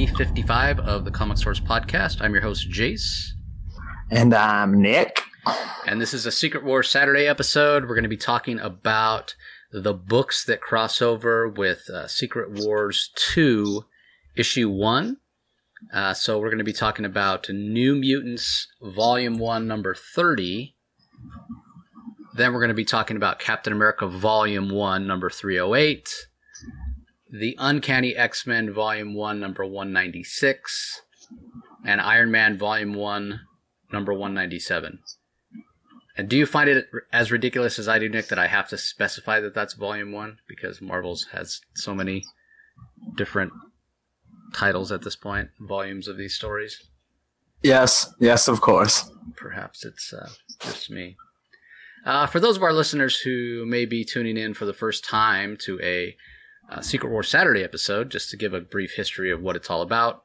355 of the Comic Source Podcast. I'm your host, Jace. And I'm Nick. And this is a Secret Wars Saturday episode. We're going to be talking about the books that cross over with Secret Wars 2, Issue 1. So we're going to be talking about New Mutants, Volume 1, Number 30. Then we're going to be talking about Captain America, Volume 1, Number 308. The Uncanny X-Men, Volume 1, Number 196. And Iron Man, Volume 1, Number 197. And do you find it as ridiculous as I do, Nick, that I have to specify that that's Volume 1? Because Marvel's has so many different titles at this point, volumes of these stories. Yes, of course. Perhaps it's just me. For those of our listeners who may be tuning in for the first time to a Secret Wars Saturday episode, just to give a brief history of what it's all about,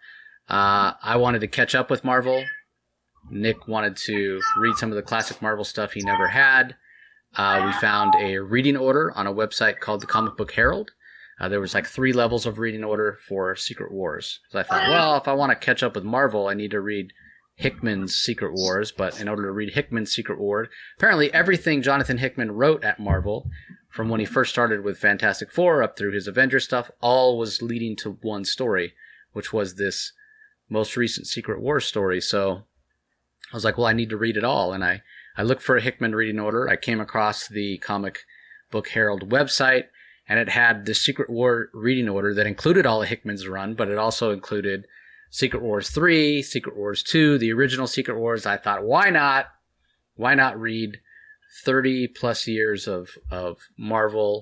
I wanted to catch up with Marvel. Nick wanted to read some of the classic Marvel stuff he never had. We found a reading order on a website called the Comic Book Herald. There was like 3 levels of reading order for Secret Wars. So I thought, well, if I want to catch up with Marvel, I need to read Hickman's Secret Wars. But in order to read Hickman's Secret Wars, apparently everything Jonathan Hickman wrote at Marvel, from when he first started with Fantastic Four up through his Avengers stuff, all was leading to one story, which was this most recent Secret Wars story. So I was like, well, I need to read it all. And I looked for a Hickman reading order. I came across the Comic Book Herald website, and it had the Secret War reading order that included all of Hickman's run, but it also included Secret Wars 3, Secret Wars 2, the original Secret Wars. I thought, why not? Why not read 30 plus years of Marvel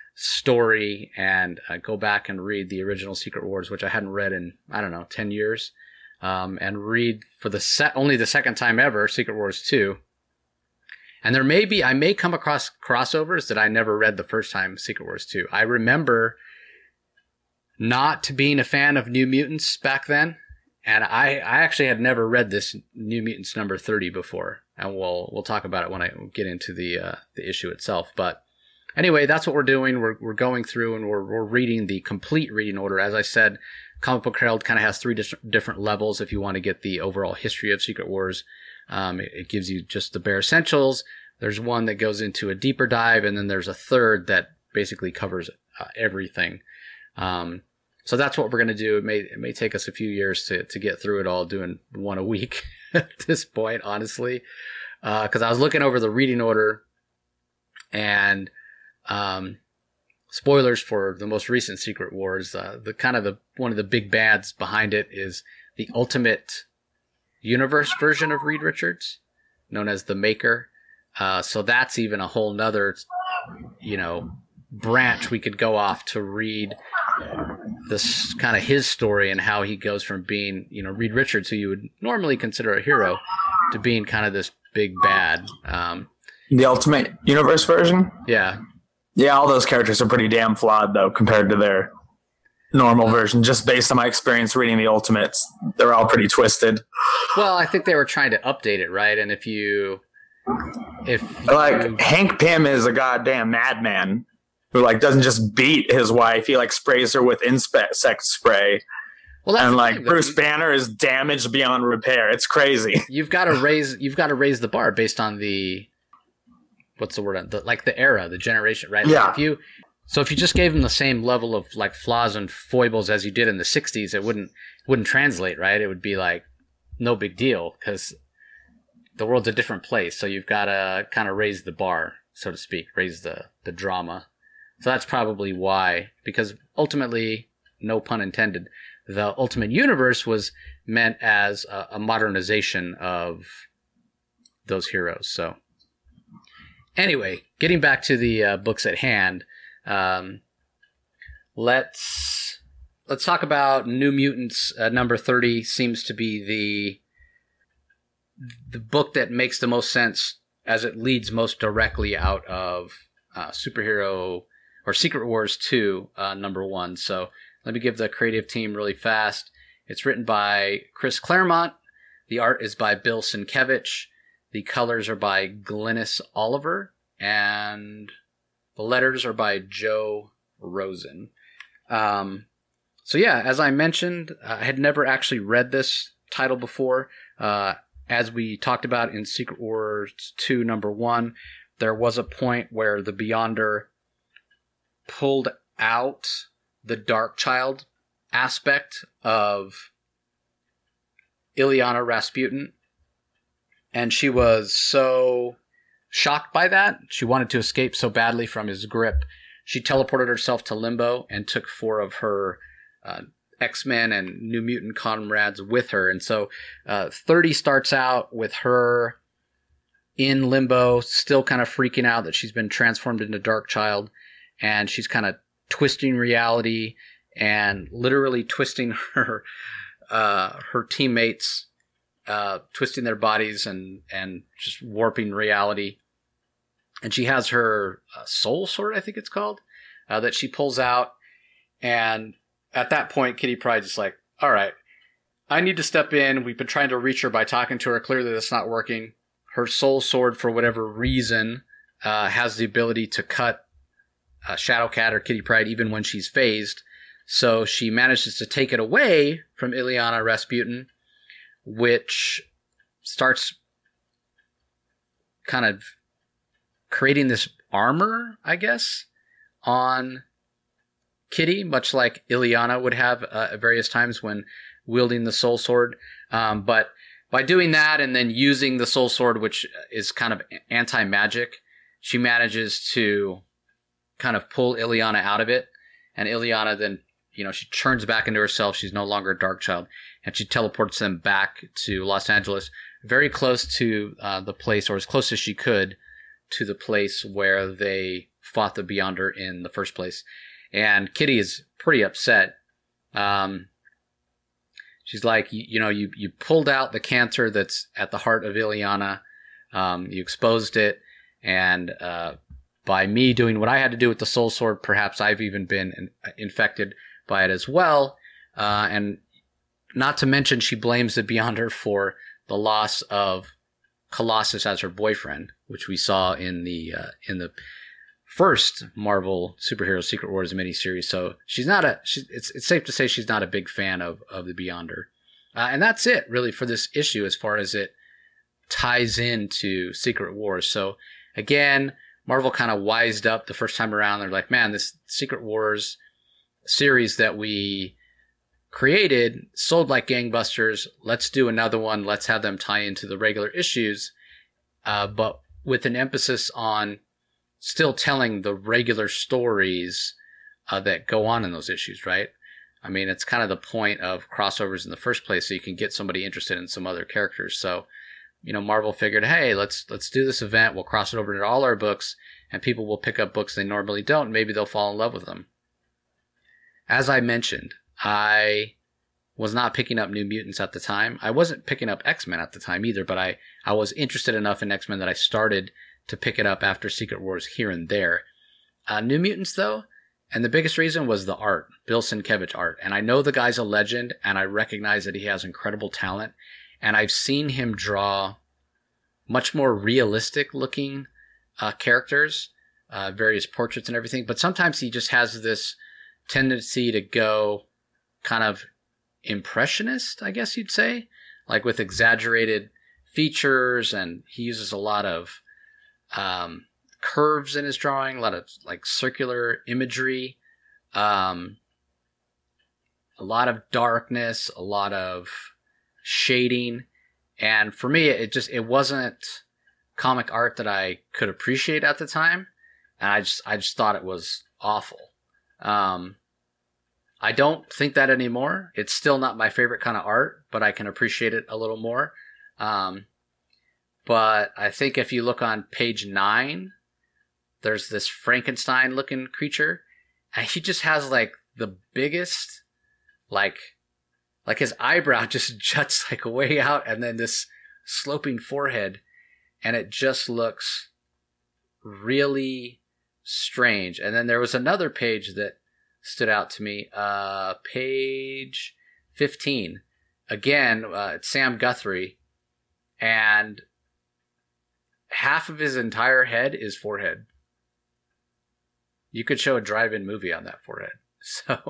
story and go back and read the original Secret Wars, which I hadn't read in, 10 years. And read for only the second time ever, Secret Wars 2. And I may come across crossovers that I never read the first time, Secret Wars 2. I remember not being a fan of New Mutants back then, and I actually had never read this New Mutants number 30 before, and we'll talk about it when I get into the issue itself. But anyway, that's what we're doing. We're going through and we're reading the complete reading order. As I said, Comic Book Herald kind of has 3 different levels if you want to get the overall history of Secret Wars. It gives you just the bare essentials. There's one that goes into a deeper dive, and then there's a third that basically covers everything. So that's what we're going to do. It may take us a few years to get through it all, doing one a week at this point, honestly. Because I was looking over the reading order, and spoilers for the most recent Secret Wars. One of the big bads behind it is the Ultimate Universe version of Reed Richards, known as the Maker. So that's even a whole nother, branch we could go off to read this kind of his story and how he goes from being, Reed Richards, who you would normally consider a hero, to being kind of this big bad. The Ultimate Universe version? Yeah. Yeah, all those characters are pretty damn flawed, though, compared to their normal version. Just based on my experience reading the Ultimates, they're all pretty twisted. Well, I think they were trying to update it, right? And Hank Pym is a goddamn madman who doesn't just beat his wife; he sprays her with insect spray. Well, and Bruce Banner is damaged beyond repair. It's crazy. You've got to raise the bar based on the. What's the word? The era, the generation, right? Yeah. If you just gave them the same level of flaws and foibles as you did in the 60s, it wouldn't translate, right? It would be no big deal because the world's a different place. So you've got to kind of raise the bar, so to speak, raise the drama. So that's probably why, because ultimately, no pun intended, the Ultimate Universe was meant as a modernization of those heroes. So. Anyway, getting back to the books at hand, let's talk about New Mutants. Number 30 seems to be the book that makes the most sense, as it leads most directly out of superhero or Secret Wars 2, number 1. So let me give the creative team really fast. It's written by Chris Claremont. The art is by Bill Sienkiewicz. The colors are by Glynis Oliver, and the letters are by Joe Rosen. So So yeah, as I mentioned, I had never actually read this title before. As we talked about in Secret Wars 2 number 1, there was a point where the Beyonder pulled out the Darkchild aspect of Illyana Rasputin, and she was so shocked by that, she wanted to escape so badly from his grip, she teleported herself to Limbo and took 4 of her X-Men and New Mutant comrades with her. And so 30 starts out with her in Limbo, still kind of freaking out that she's been transformed into Darkchild, and she's kind of twisting reality and literally twisting her teammates, twisting their bodies and just warping reality. And she has her soul sword, I think it's called, that she pulls out. And at that point, Kitty Pryde's just like, all right, I need to step in. We've been trying to reach her by talking to her. Clearly that's not working. Her soul sword, for whatever reason, has the ability to cut Shadowcat or Kitty Pryde even when she's phased. So she manages to take it away from Illyana Rasputin, which starts kind of creating this armor, I guess, on Kitty, much like Illyana would have at various times when wielding the soul sword. But by doing that and then using the soul sword, which is kind of anti-magic, she manages to kind of pull Illyana out of it. And Illyana then, she turns back into herself. She's no longer a Darkchild. And she teleports them back to Los Angeles, very close to the place, or as close as she could, to the place where they fought the Beyonder in the first place. And Kitty is pretty upset. She's like, you pulled out the cancer that's at the heart of Illyana. You exposed it. And by me doing what I had to do with the soul sword, perhaps I've even been infected by it as well. And not to mention, she blames the Beyonder for the loss of Colossus as her boyfriend, which we saw in the first Marvel superhero Secret Wars miniseries. So it's safe to say she's not a big fan of the Beyonder. And that's it really for this issue as far as it ties into Secret Wars. So again, Marvel kind of wised up the first time around. They're like, man, this Secret Wars series that we created sold like gangbusters. Let's do another one. Let's have them tie into the regular issues, but with an emphasis on still telling the regular stories that go on in those issues, right? I mean, it's kind of the point of crossovers in the first place, so you can get somebody interested in some other characters. So, Marvel figured, hey, let's do this event. We'll cross it over into all our books, and people will pick up books they normally don't. And maybe they'll fall in love with them. As I mentioned, I was not picking up New Mutants at the time. I wasn't picking up X-Men at the time either, but I was interested enough in X-Men that I started to pick it up after Secret Wars here and there. New Mutants, though, and the biggest reason was the art, Bill Sienkiewicz art. And I know the guy's a legend, and I recognize that he has incredible talent. And I've seen him draw much more realistic-looking characters, various portraits and everything. But sometimes he just has this tendency to go kind of impressionist, I guess you'd say, like with exaggerated features, and he uses a lot of curves in his drawing, a lot of like circular imagery, a lot of darkness, a lot of shading. And for me, it wasn't comic art that I could appreciate at the time. And I just thought it was awful. I don't think that anymore. It's still not my favorite kind of art, but I can appreciate it a little more. But I think if you look on page 9, there's this Frankenstein looking creature, and he just has like the biggest, like his eyebrow just juts like way out, and then this sloping forehead, and it just looks really strange. And then there was another page that stood out to me, page 15. Again, it's Sam Guthrie, and half of his entire head is forehead. You could show a drive-in movie on that forehead. So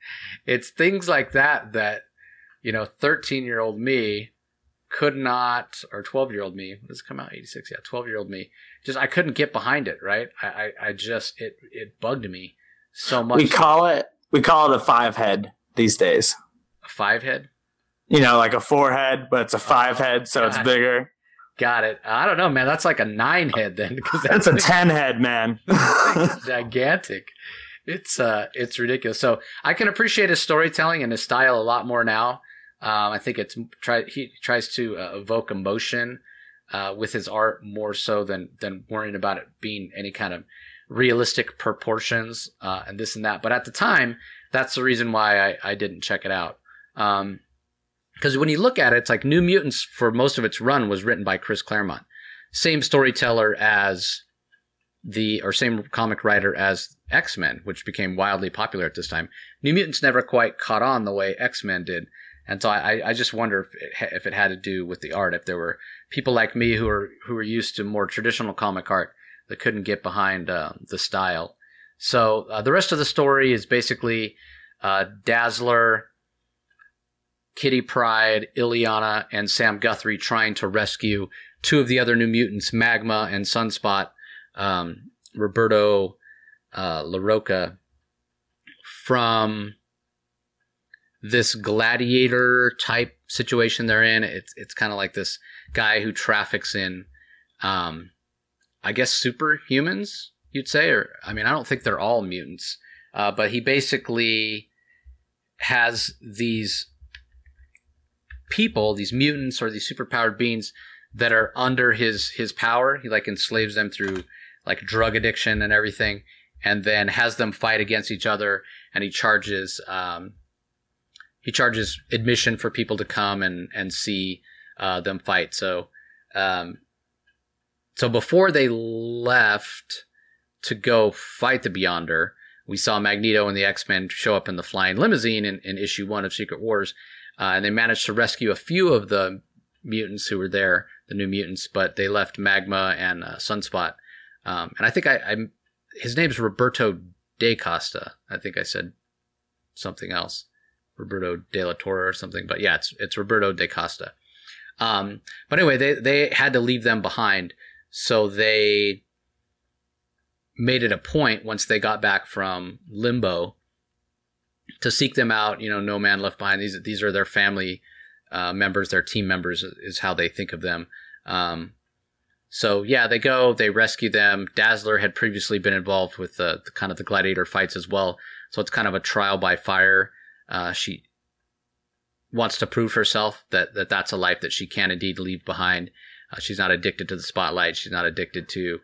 it's things like that 13-year-old me could not, or 12-year-old me, does it come out 86? Yeah, 12-year-old me. Just, I couldn't get behind it, right? I just, it bugged me so much. We call it a 5-head these days. A 5-head? Like a 4-head, but it's a 5-head, so it's bigger. Got it. I don't know, man. That's like a 9-head then. Because that's a 10-head, man. It's gigantic. It's ridiculous. So I can appreciate his storytelling and his style a lot more now. I think he tries to evoke emotion with his art more so than worrying about it being any kind of realistic proportions and this and that. But at the time, that's the reason why I didn't check it out. Because when you look at it, it's like New Mutants for most of its run was written by Chris Claremont, same storyteller as same comic writer as X-Men, which became wildly popular at this time. New Mutants never quite caught on the way X-Men did. And so I just wonder if it had to do with the art, if there were people like me who were used to more traditional comic art that couldn't get behind the style. So the rest of the story is basically Dazzler, Kitty Pryde, Illyana, and Sam Guthrie trying to rescue two of the other New Mutants, Magma and Sunspot, Roberto LaRocca, from this gladiator type situation they're in. It's kind of like this guy who traffics in, I guess, superhumans, you'd say. Or, I mean, I don't think they're all mutants, but he basically has these people, these mutants or these superpowered beings that are under his power. He like enslaves them through like drug addiction and everything, and then has them fight against each other. And he charges admission for people to come and see them fight. So before they left to go fight the Beyonder, we saw Magneto and the X-Men show up in the flying limousine in issue 1 of Secret Wars. And they managed to rescue a few of the mutants who were there, the New Mutants, but they left Magma and Sunspot. And I think his name's Roberto Da Costa. I think I said something else. Roberto De La Torre or something. But yeah, it's Roberto Da Costa. But anyway, they had to leave them behind. So they made it a point once they got back from Limbo to seek them out. No man left behind. These are their family members, their team members is how they think of them. So yeah, they go, they rescue them. Dazzler had previously been involved with the kind of the gladiator fights as well. So it's kind of a trial by fire. She wants to prove herself that that's a life that she can indeed leave behind. She's not addicted to the spotlight. She's not addicted to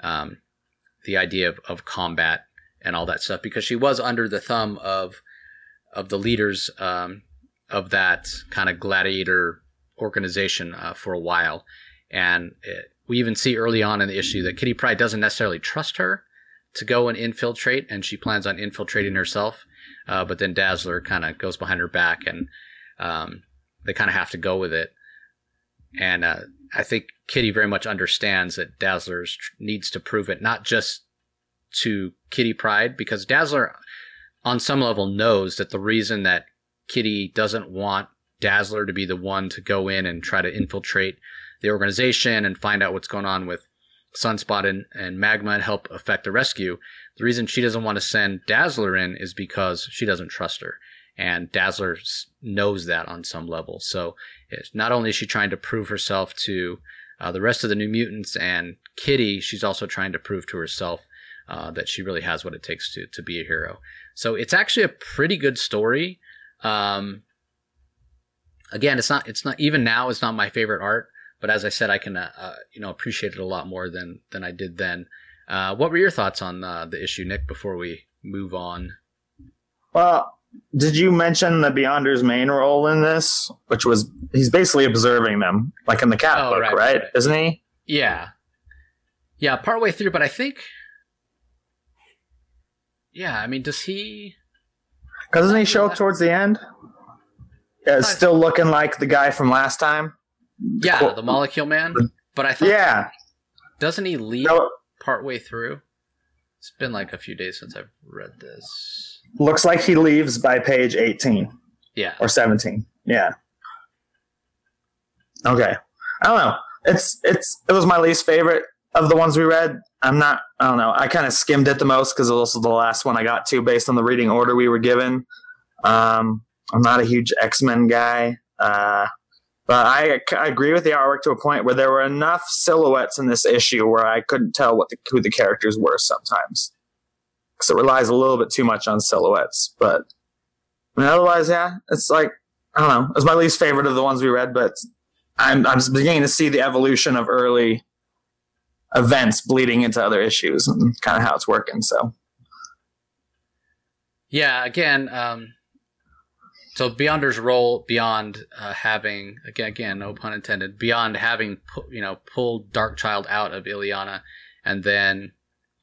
the idea of combat and all that stuff, because she was under the thumb of the leaders of that kind of gladiator organization for a while. And we even see early on in the issue that Kitty Pryde doesn't necessarily trust her to go and infiltrate, and she plans on infiltrating herself. But then Dazzler kind of goes behind her back, and they kind of have to go with it. And I think Kitty very much understands that Dazzler needs to prove it, not just to Kitty Pryde, because Dazzler on some level knows that the reason that Kitty doesn't want Dazzler to be the one to go in and try to infiltrate the organization and find out what's going on with Sunspot and Magma and help effect the rescue. The reason she doesn't want to send Dazzler in is because she doesn't trust her. And Dazzler knows that on some level. So not only is she trying to prove herself to the rest of the New Mutants and Kitty, she's also trying to prove to herself that she really has what it takes to be a hero. So it's actually a pretty good story. Again, it's not even now, it's not my favorite art, but as I said, I can appreciate it a lot more than I did then. What were your thoughts on the issue, Nick, before we move on? Well, did you mention the Beyonder's main role in this, which was he's basically observing them, like in the cat book, right? Isn't he? Yeah, partway through, but I think, I mean, does he? Doesn't he show up towards the end? Yeah, it's still looking like the guy from last time. Yeah, the Molecule Man. But I thought, doesn't he leave partway through? It's been like a few days since I've read this. Looks like he leaves by page 18. Yeah. Or 17. Yeah. Okay. I don't know. It was my least favorite of the ones we read. I don't know. I kind of skimmed it the most because it was also the last one I got to based on the reading order we were given. I'm not a huge X-Men guy. But I agree with the artwork to a point where there were enough silhouettes in this issue where I couldn't tell who the characters were sometimes. Because it relies a little bit too much on silhouettes. But otherwise, yeah, it's like, I don't know. It was my least favorite of the ones we read, but I'm beginning to see the evolution of early events bleeding into other issues and kind of how it's working. So, yeah, again, so Beyonder's role beyond having, again, no pun intended, beyond having pulled Darkchild out of Illyana and then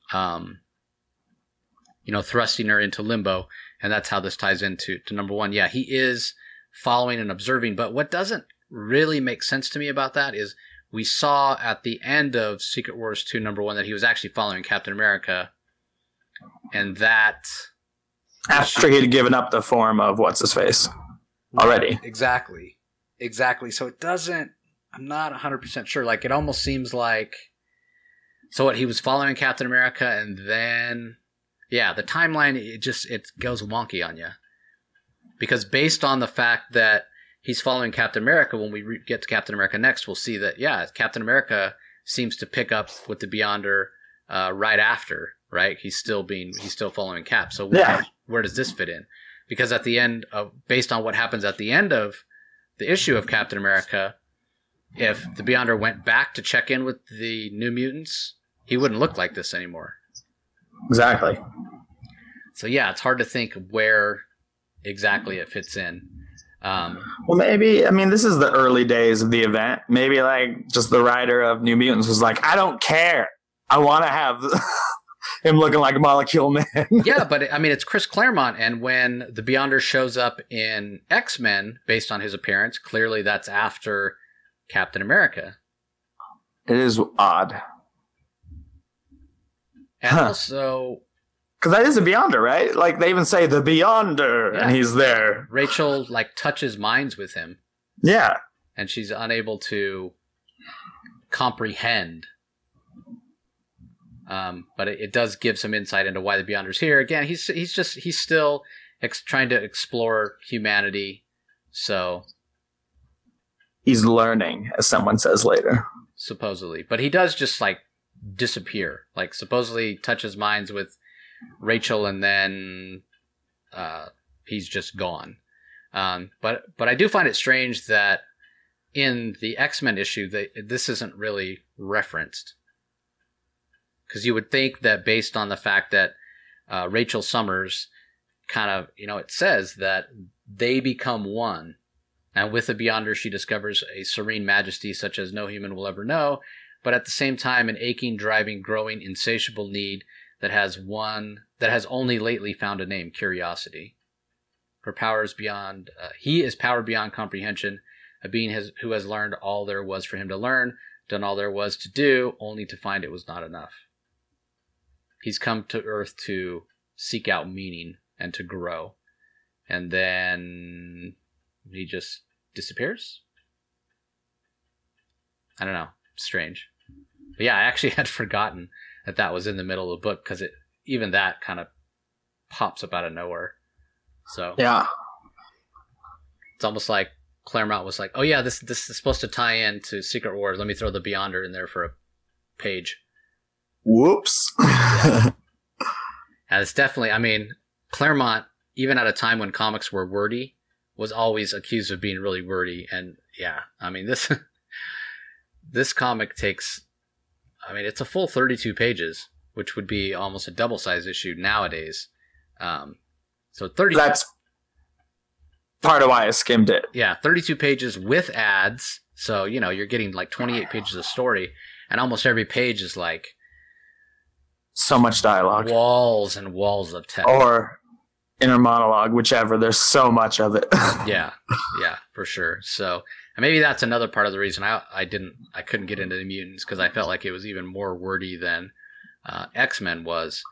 thrusting her into limbo, and that's how this ties into number one. Yeah, he is following and observing, but what doesn't really make sense to me about that is we saw at the end of Secret Wars 2 number 1 that he was actually following Captain America, and that after he had given up the form of what's-his-face already. Exactly. So it doesn't, I'm not 100% sure. Like, it almost seems like, so what, he was following Captain America, and then, yeah, the timeline, it goes wonky on you. Because based on the fact that he's following Captain America, when we get to Captain America next, we'll see that, yeah, Captain America seems to pick up with the Beyonder right after, right? He's still following Cap. So where does this fit in? Because at the end of, based on what happens at the end of the issue of Captain America, if the Beyonder went back to check in with the New Mutants, he wouldn't look like this anymore. Exactly. So yeah, it's hard to think where exactly it fits in. Well, maybe, I mean, this is the early days of the event. Maybe like just the writer of New Mutants was like, I don't care. I want to have him looking like a Molecule Man. Yeah, but I mean, it's Chris Claremont, and when the Beyonder shows up in X-Men, based on his appearance, clearly that's after Captain America. It is odd. And also, because that is a Beyonder, right? Like, they even say the Beyonder, and he's there. Rachel, like, touches minds with him. Yeah. And she's unable to comprehend. But it does give some insight into why the Beyonder's here. Again, he's still trying to explore humanity, so... He's learning, as someone says later. Supposedly. But he does just, like, disappear. Like, supposedly touches minds with Rachel, and then he's just gone. But I do find it strange that in the X-Men issue, this isn't really referenced. Because you would think that based on the fact that Rachel Summers kind of, it says that they become one. And with the Beyonder, she discovers a serene majesty such as no human will ever know, but at the same time, an aching, driving, growing, insatiable need that has only lately found a name: curiosity. Her power is beyond. He is power beyond comprehension, a being who has learned all there was for him to learn, done all there was to do, only to find it was not enough. He's come to Earth to seek out meaning and to grow, and then he just disappears. I don't know. Strange. But yeah, I actually had forgotten that was in the middle of the book, because even that kind of pops up out of nowhere. So yeah, it's almost like Claremont was like, "Oh yeah, this is supposed to tie in to Secret Wars. Let me throw the Beyonder in there for a page." Whoops. And it's definitely, I mean, Claremont, even at a time when comics were wordy, was always accused of being really wordy. And yeah, I mean, this comic takes, I mean, it's a full 32 pages, which would be almost a double-sized issue nowadays. So 30. That's part of why I skimmed it. Yeah, 32 pages with ads. So, you're getting like 28 pages of story, and almost every page is like so much dialogue. Walls and walls of text. Or inner monologue, whichever. There's so much of it. Yeah, for sure. So, and maybe that's another part of the reason I couldn't get into the Mutants, because I felt like it was even more wordy than X-Men was.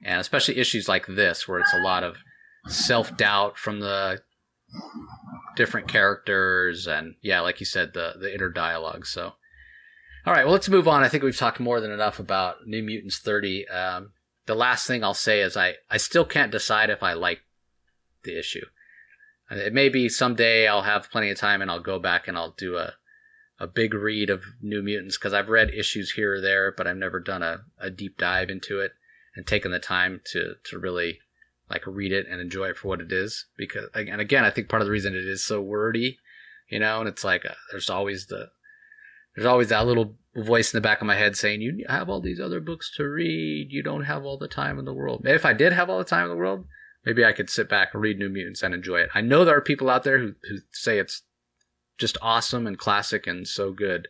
And especially issues like this, where it's a lot of self-doubt from the different characters, and yeah, like you said, the inner dialogue. So, all right, well, let's move on. I think we've talked more than enough about New Mutants 30. The last thing I'll say is I still can't decide if I like the issue. It may be someday I'll have plenty of time and I'll go back and I'll do a big read of New Mutants, because I've read issues here or there, but I've never done a deep dive into it and taken the time to really like read it and enjoy it for what it is. Because, and again, I think part of the reason it is so wordy, and it's like there's always that little voice in the back of my head saying, you have all these other books to read, you don't have all the time in the world. Maybe if I did have all the time in the world, maybe I could sit back and read New Mutants and enjoy it. I know there are people out there who say it's just awesome and classic and so good.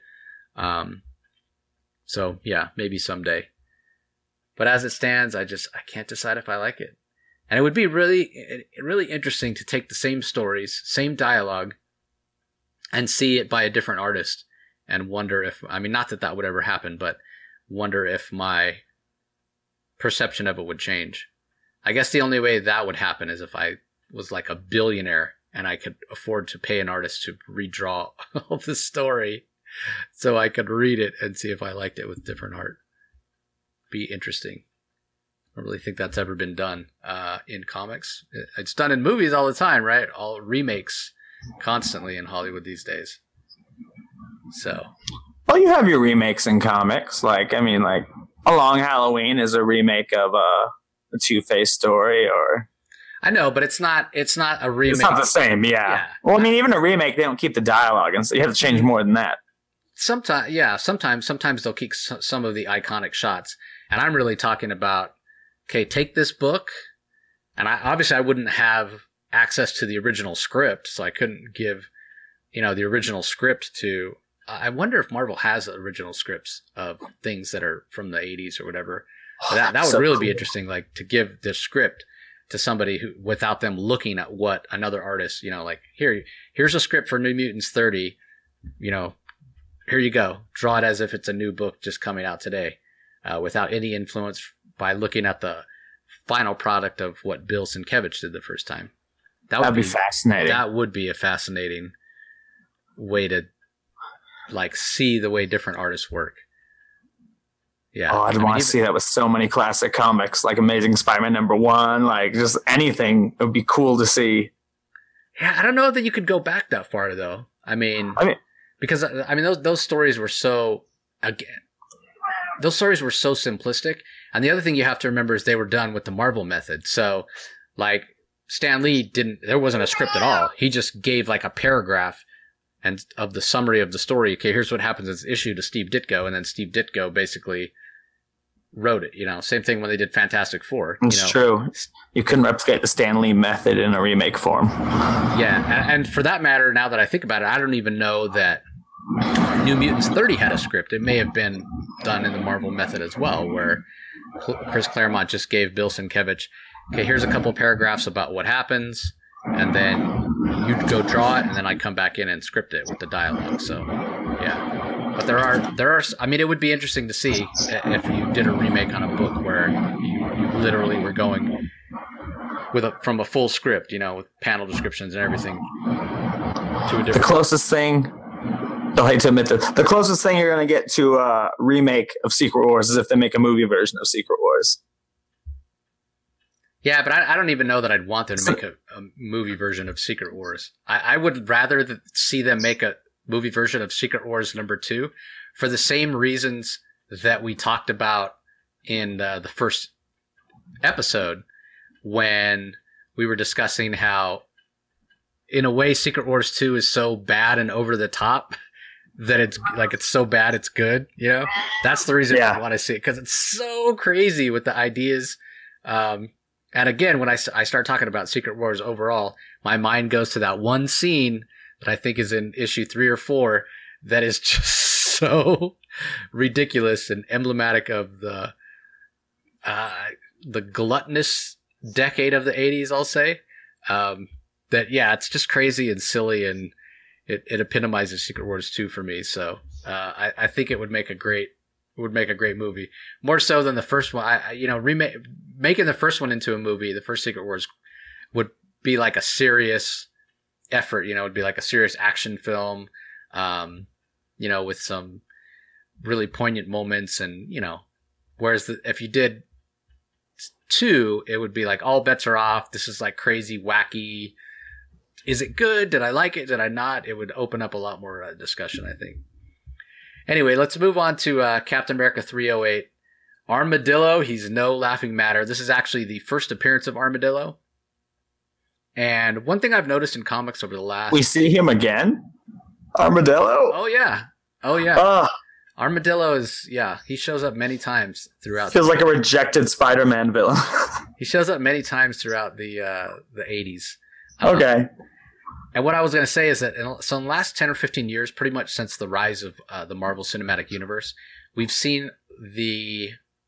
So yeah, maybe someday. But as it stands, I can't decide if I like it. And it would be really, really interesting to take the same stories, same dialogue, and see it by a different artist and wonder if, not that would ever happen, but wonder if my perception of it would change. I guess the only way that would happen is if I was like a billionaire and I could afford to pay an artist to redraw all the story so I could read it and see if I liked it with different art. Be interesting. I don't really think that's ever been done in comics. It's done in movies all the time, right? All remakes constantly in Hollywood these days. So, well, you have your remakes in comics. Like, A Long Halloween is a remake of a Two-Face story, or I know, but it's not a remake. It's not the same, yeah. Well, even a remake, they don't keep the dialogue, and so you have to change more than that. Sometimes they'll keep some of the iconic shots, and I'm really talking about, okay, take this book, and I wouldn't have access to the original script, so I couldn't give, the original script to. I wonder if Marvel has original scripts of things that are from the 80s or whatever. That would really be interesting, like to give the script to somebody who, without them looking at what another artist, like here's a script for New Mutants 30, here you go, draw it as if it's a new book just coming out today, without any influence, by looking at the final product of what Bill Sienkiewicz did the first time. That'd be fascinating. That would be a fascinating way to like see the way different artists work. Yeah. Oh, I'd want to see that with so many classic comics, like Amazing Spider-Man #1, like just anything. It would be cool to see. Yeah, I don't know that you could go back that far, though. Because those stories were so simplistic. And the other thing you have to remember is they were done with the Marvel method. So, like, Stan Lee there wasn't a script at all. He just gave like a paragraph and of the summary of the story. Okay, here's what happens in this issue to Steve Ditko, and then Steve Ditko basically wrote it. Same thing when they did Fantastic Four. It's true. You couldn't replicate the Stan Lee method in a remake form. Yeah, and for that matter, now that I think about it, I don't even know that New Mutants 30 had a script. It may have been done in the Marvel method as well, where Chris Claremont just gave Bill Sienkiewicz, okay, here's a couple paragraphs about what happens, and then you go draw it, and then I come back in and script it with the dialogue. So, yeah. But there are. It would be interesting to see if you did a remake on a book where you literally were going from a full script, with panel descriptions and everything, to a different. The closest thing. I hate to admit that the closest thing you're going to get to a remake of Secret Wars is if they make a movie version of Secret Wars. Yeah, but I don't even know that I'd want them to make a movie version of Secret Wars. I would rather see them make a movie version of Secret Wars #2 for the same reasons that we talked about in the first episode when we were discussing how, in a way, Secret Wars 2 is so bad and over the top that it's so bad it's good. That's the reason I want to see it, because it's so crazy with the ideas. And again, when I start talking about Secret Wars overall, my mind goes to that one scene that I think is in issue 3 or 4 that is just so ridiculous and emblematic of the gluttonous decade of the 80s, I'll say. It's just crazy and silly, and it epitomizes Secret Wars 2 for me. So I think it would make a great movie, more so than the first one. making the first one into a movie, the first Secret Wars, would be like a serious effort. You know, it'd be like a serious action film, you know, with some really poignant moments, and you know, whereas if you did 2, it would be like all bets are off. This is like crazy, wacky. Is it good? Did I like it? Did I not? It would open up a lot more discussion, I think. Anyway, let's move on to Captain America 308. Armadillo, he's no laughing matter. This is actually the first appearance of Armadillo. And one thing I've noticed in comics over the last... We see him again? Armadillo? Oh, yeah. Oh, yeah. Armadillo is, yeah, he shows up many times throughout... Feels like a rejected Spider-Man villain. He shows up many times throughout the 80s. Okay. And what I was going to say is that in the last 10 or 15 years, pretty much since the rise of the Marvel Cinematic Universe, we've seen the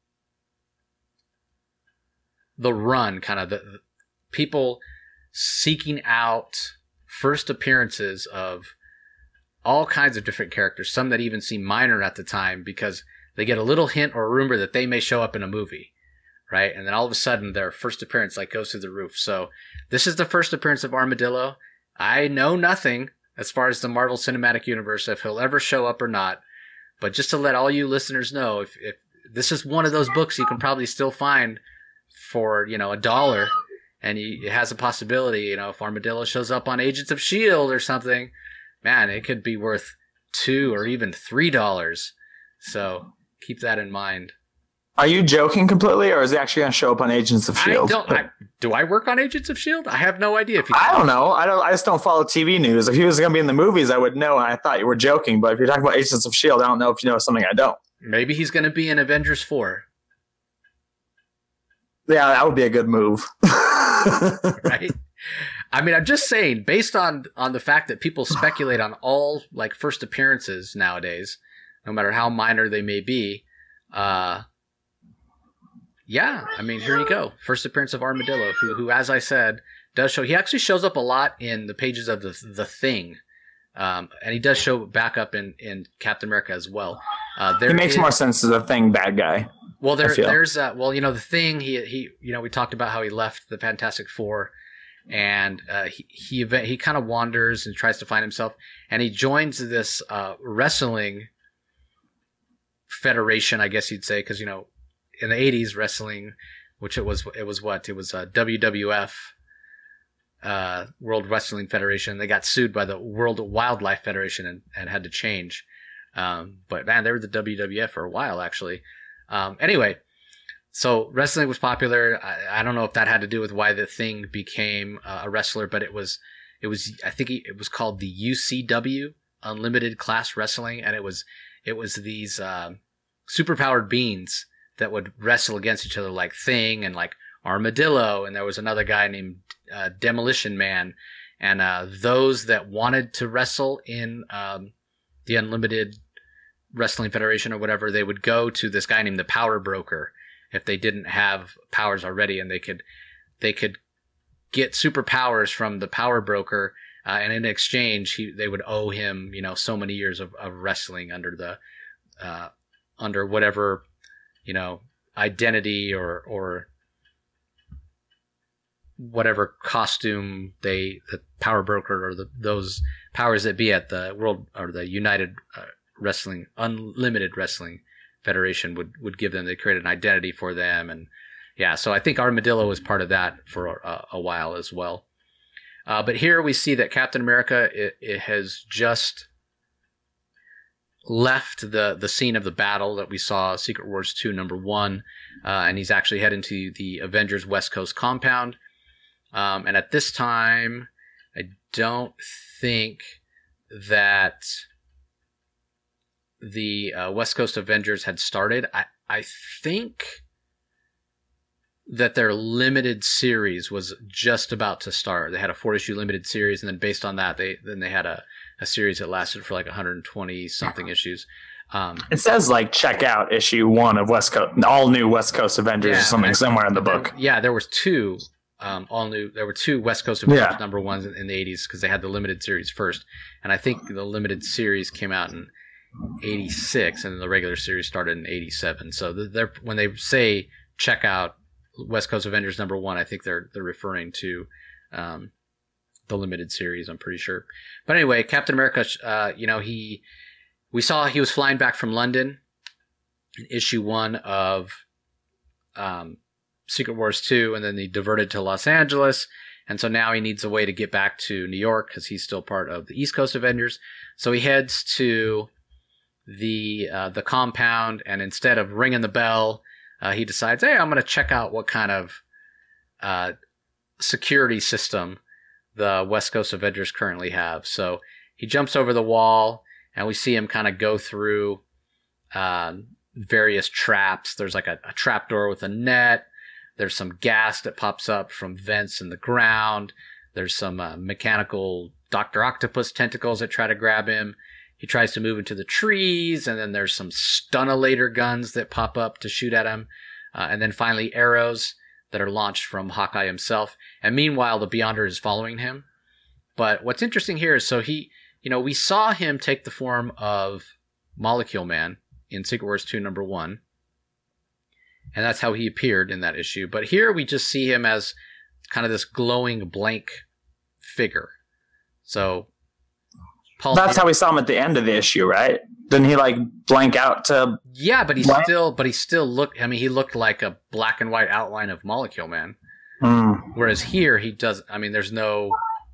run, kind of the people seeking out first appearances of all kinds of different characters, some that even seem minor at the time because they get a little hint or a rumor that they may show up in a movie, right? And then all of a sudden their first appearance like goes through the roof. So this is the first appearance of Armadillo. I know nothing as far as the Marvel Cinematic Universe, if he'll ever show up or not. But just to let all you listeners know, if this is one of those books you can probably still find for, you know, $1, and it has a possibility, you know, if Armadillo shows up on Agents of S.H.I.E.L.D. or something, man, it could be worth $2 or even $3. So keep that in mind. Are you joking completely, or is he actually going to show up on Agents of S.H.I.E.L.D.? Do I work on Agents of S.H.I.E.L.D.? I have no idea. I don't know. I just don't follow TV news. If he was going to be in the movies, I would know. I thought you were joking. But if you're talking about Agents of S.H.I.E.L.D., I don't know if you know something I don't. Maybe he's going to be in Avengers 4. Yeah, that would be a good move. Right? I mean, I'm just saying, based on the fact that people speculate on all like first appearances nowadays, no matter how minor they may be, yeah, I mean, here you go. First appearance of Armadillo, who, as I said, does show. He actually shows up a lot in the pages of the Thing, and he does show back up in Captain America as well. He makes more sense as a Thing bad guy. Well, there's well, you know, the Thing. He you know, we talked about how he left the Fantastic Four, and he kind of wanders and tries to find himself, and he joins this wrestling federation, I guess you'd say, because you know. In the 80s, wrestling, which it was WWF, World Wrestling Federation. They got sued by the World Wildlife Federation and had to change. But man, they were the WWF for a while, actually. Anyway, so wrestling was popular. I don't know if that had to do with why the Thing became a wrestler, but it was. I think it was called the UCW, Unlimited Class Wrestling, and it was these superpowered beings that would wrestle against each other, like Thing and like Armadillo, and there was another guy named Demolition Man, and those that wanted to wrestle in the Unlimited Wrestling Federation or whatever, they would go to this guy named the Power Broker if they didn't have powers already, and they could get superpowers from the Power Broker, and in exchange they would owe him, you know, so many years of wrestling under whatever, you know, identity or whatever costume the Power Broker or those powers that be at the World or the United Wrestling Unlimited Wrestling Federation would give them. They created an identity for them, and yeah, so I think Armadillo was part of that for a while as well. But here we see that Captain America it has just left the scene of the battle that we saw Secret Wars 2 #1, and he's actually heading to the Avengers West Coast compound. And at this time, I don't think that the West Coast Avengers had started. I think that their limited series was just about to start. They had a 4-issue limited series, and then based on that, they had a series that lasted for like 120 something issues. It says like check out issue 1 of West Coast, all new West Coast Avengers or something somewhere in the book. There was two all new. There were 2 West Coast Avengers #1s in the 80s because they had the limited series first, and I think the limited series came out in 86, and the regular series started in 87. So when they say check out West Coast Avengers #1. I think they're referring to the limited series, I'm pretty sure. But anyway, Captain America, we saw he was flying back from London in issue 1 of Secret Wars 2, and then he diverted to Los Angeles. And so now he needs a way to get back to New York because he's still part of the East Coast Avengers. So he heads to the compound, and instead of ringing the bell, he decides, hey, I'm going to check out what kind of security system the West Coast Avengers currently have. So he jumps over the wall, and we see him kind of go through various traps. There's like a trap door with a net. There's some gas that pops up from vents in the ground. There's some mechanical Dr. Octopus tentacles that try to grab him. He tries to move into the trees, and then there's some stunnilator guns that pop up to shoot at him. And then finally arrows that are launched from Hawkeye himself. And meanwhile, the Beyonder is following him. But what's interesting here is, so we saw him take the form of Molecule Man in Secret Wars 2 #1. And that's how he appeared in that issue. But here we just see him as kind of this glowing blank figure. So that's how we saw him at the end of the issue, right? Didn't he like blank out to? Yeah, but he still looked. I mean, he looked like a black and white outline of Molecule Man. Whereas here he does. I mean, there's a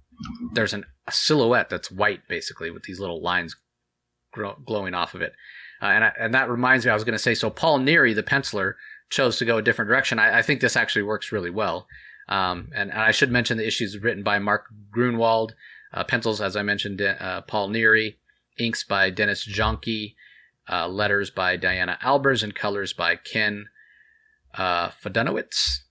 silhouette that's white basically with these little lines glowing off of it. And that reminds me, I was going to say, so Paul Neary, the penciler, chose to go a different direction. I think this actually works really well. And I should mention the issue is written by Mark Grunwald, pencils, as I mentioned, Paul Neary, inks by Dennis Jonke, letters by Diana Albers, and colors by Ken Fadunowitz.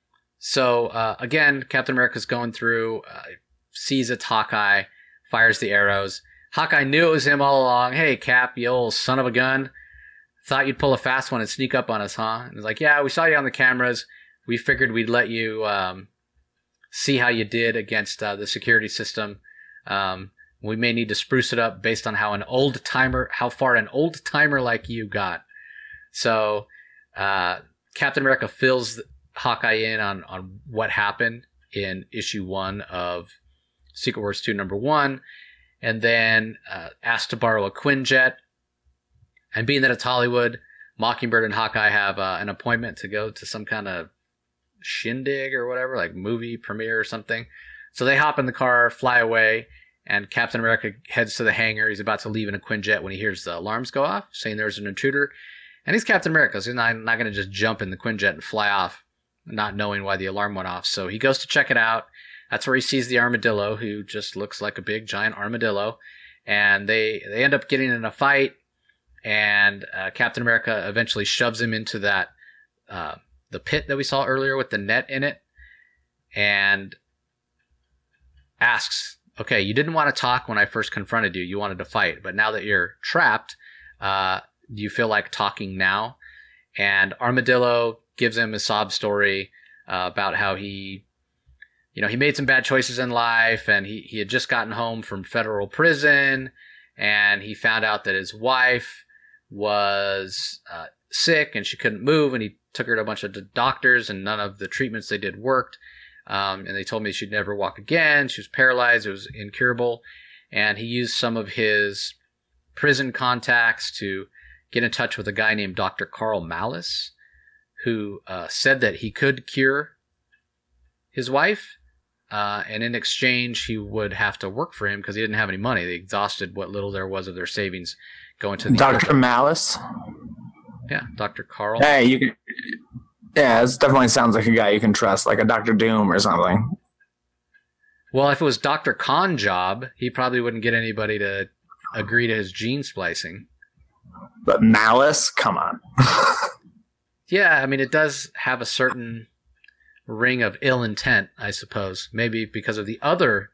So again, Captain America's going through, sees it's Hawkeye, fires the arrows. Hawkeye knew it was him all along. Hey, Cap, you old son of a gun. Thought you'd pull a fast one and sneak up on us, huh? And he's like, yeah, we saw you on the cameras. We figured we'd let you see how you did against the security system. We may need to spruce it up based on how far an old timer like you got. So Captain America fills Hawkeye in on what happened in issue 1 of Secret Wars 2 #1. And then asked to borrow a Quinjet. And being that it's Hollywood, Mockingbird and Hawkeye have an appointment to go to some kind of shindig or whatever, like movie premiere or something. So they hop in the car, fly away, and Captain America heads to the hangar. He's about to leave in a Quinjet when he hears the alarms go off, saying there's an intruder. And he's Captain America, so he's not going to just jump in the Quinjet and fly off, not knowing why the alarm went off. So he goes to check it out. That's where he sees the armadillo, who just looks like a big, giant armadillo. And they end up getting in a fight, and Captain America eventually shoves him into that the pit that we saw earlier with the net in it, and asks, okay, you didn't want to talk when I first confronted you. You wanted to fight. But now that you're trapped, do you feel like talking now? And Armadillo gives him a sob story about how he made some bad choices in life, and he had just gotten home from federal prison, and he found out that his wife was sick and she couldn't move, and he took her to a bunch of doctors, and none of the treatments they did worked. And they told me she'd never walk again. She was paralyzed. It was incurable. And he used some of his prison contacts to get in touch with a guy named Dr. Carl Malice, who said that he could cure his wife. And in exchange, he would have to work for him because he didn't have any money. They exhausted what little there was of their savings going to the Dr. Malice? Yeah, Dr. Carl. Hey, you can... Yeah, this definitely sounds like a guy you can trust, like a Dr. Doom or something. Well, if it was Dr. Con Job, he probably wouldn't get anybody to agree to his gene splicing. But Malice? Come on. Yeah, I mean, it does have a certain ring of ill intent, I suppose. Maybe because of the other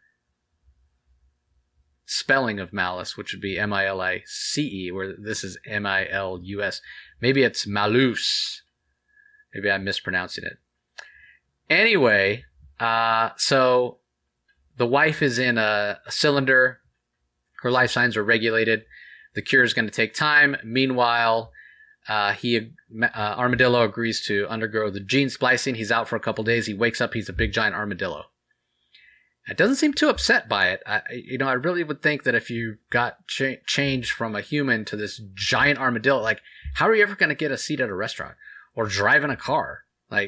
spelling of malice, which would be M-I-L-I-C-E, where this is M-I-L-U-S. Maybe it's malus. Maybe I'm mispronouncing it. Anyway, so the wife is in a cylinder. Her life signs are regulated. The cure is going to take time. Meanwhile, Armadillo agrees to undergo the gene splicing. He's out for a couple days. He wakes up. He's a big giant armadillo. It doesn't seem too upset by it. I really would think that if you got changed from a human to this giant armadillo, like, how are you ever going to get a seat at a restaurant or drive in a car?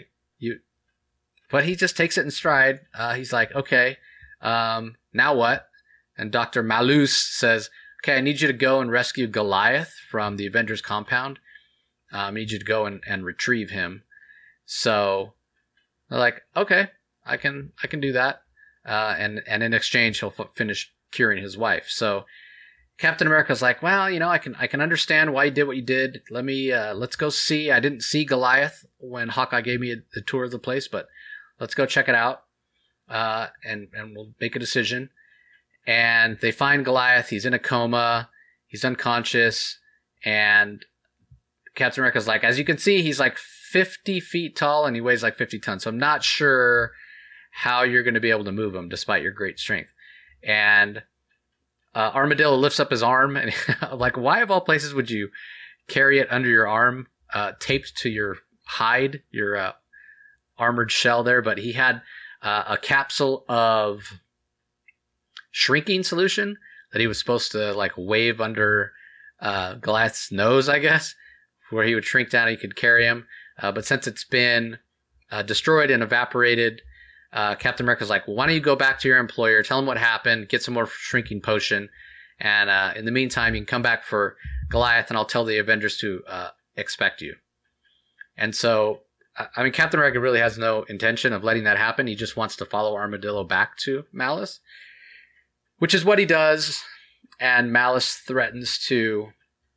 But he just takes it in stride. He's like, okay, now what? And Dr. Malus says, okay, I need you to go and rescue Goliath from the Avengers compound. I need you to go and retrieve him. So they're like, okay, I can do that. And in exchange, he'll finish curing his wife. So Captain America's like, well, I can understand why you did what you did. Let's go see. I didn't see Goliath when Hawkeye gave me the tour of the place, but let's go check it out. And we'll make a decision. And they find Goliath. He's in a coma. He's unconscious. And Captain America's like, as you can see, he's like 50 feet tall and he weighs like 50 tons. So I'm not sure how you're going to be able to move him despite your great strength. And Armadillo lifts up his arm and like, why of all places would you carry it under your arm, taped to your hide, your armored shell there? But he had a capsule of shrinking solution that he was supposed to like wave under Goliath's nose, I guess, where he would shrink down and he could carry him. But since it's been destroyed and evaporated, Captain America's like, well, why don't you go back to your employer, tell him what happened, get some more shrinking potion, and in the meantime, you can come back for Goliath, and I'll tell the Avengers to expect you. And so, Captain America really has no intention of letting that happen. He just wants to follow Armadillo back to Malice, which is what he does, and Malice threatens to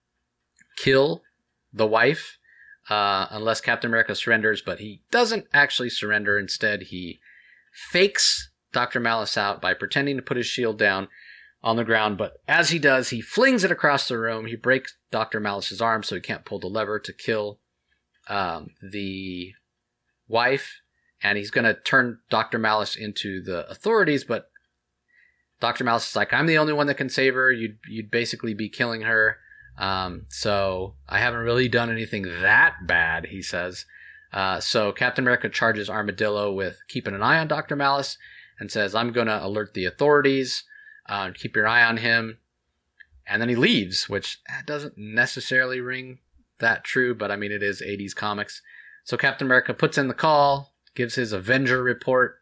kill the wife unless Captain America surrenders, but he doesn't actually surrender. Instead, he fakes Dr. Malice out by pretending to put his shield down on the ground, but as he does, he flings it across the room. He breaks Dr. Malice's arm so he can't pull the lever to kill the wife, and he's going to turn Dr. Malice into the authorities, but Dr. Malice is like, I'm the only one that can save her. You'd basically be killing her. So I haven't really done anything that bad, he says. So Captain America charges Armadillo with keeping an eye on Dr. Malice and says, I'm going to alert the authorities, keep your eye on him. And then he leaves, which doesn't necessarily ring that true, but it is 80s comics. So Captain America puts in the call, gives his Avenger report.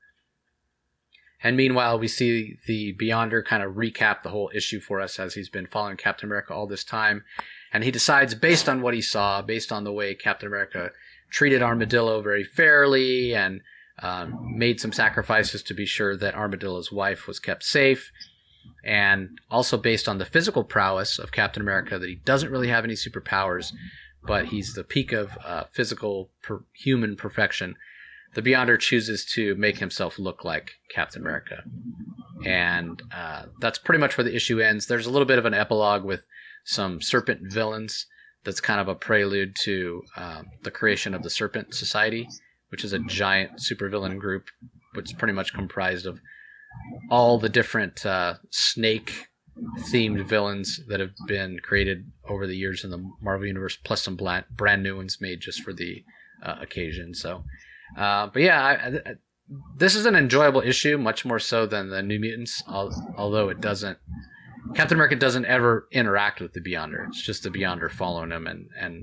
And meanwhile, we see the Beyonder kind of recap the whole issue for us as he's been following Captain America all this time. And he decides, based on what he saw, based on the way Captain America treated Armadillo very fairly and made some sacrifices to be sure that Armadillo's wife was kept safe, and also based on the physical prowess of Captain America, that he doesn't really have any superpowers, but he's the peak of physical human perfection. The Beyonder chooses to make himself look like Captain America. And that's pretty much where the issue ends. There's a little bit of an epilogue with some serpent villains that's kind of a prelude to the creation of the Serpent Society, which is a giant supervillain group, which is pretty much comprised of all the different snake-themed villains that have been created over the years in the Marvel Universe, plus some brand new ones made just for the occasion. So, but yeah, this is an enjoyable issue, much more so than the New Mutants, although it doesn't... Captain America doesn't ever interact with the Beyonder. It's just the Beyonder following him and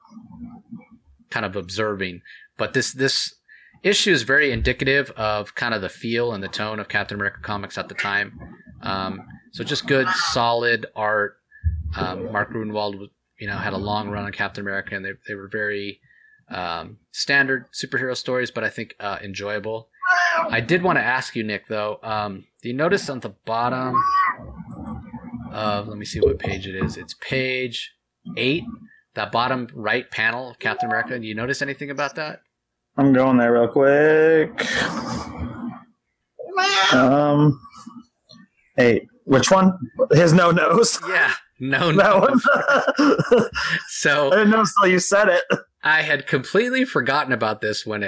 kind of observing. But this issue is very indicative of kind of the feel and the tone of Captain America comics at the time. So just good, solid art. Mark Gruenwald, had a long run on Captain America, and they were very standard superhero stories, but I think enjoyable. I did want to ask you, Nick, though, do you notice on the bottom of, let me see what page it is. It's page 8, that bottom right panel of Captain America. Do you notice anything about that? I'm going there real quick. 8. Which one? His no nose. Yeah, no nose. So I didn't know until you said it. I had completely forgotten about this when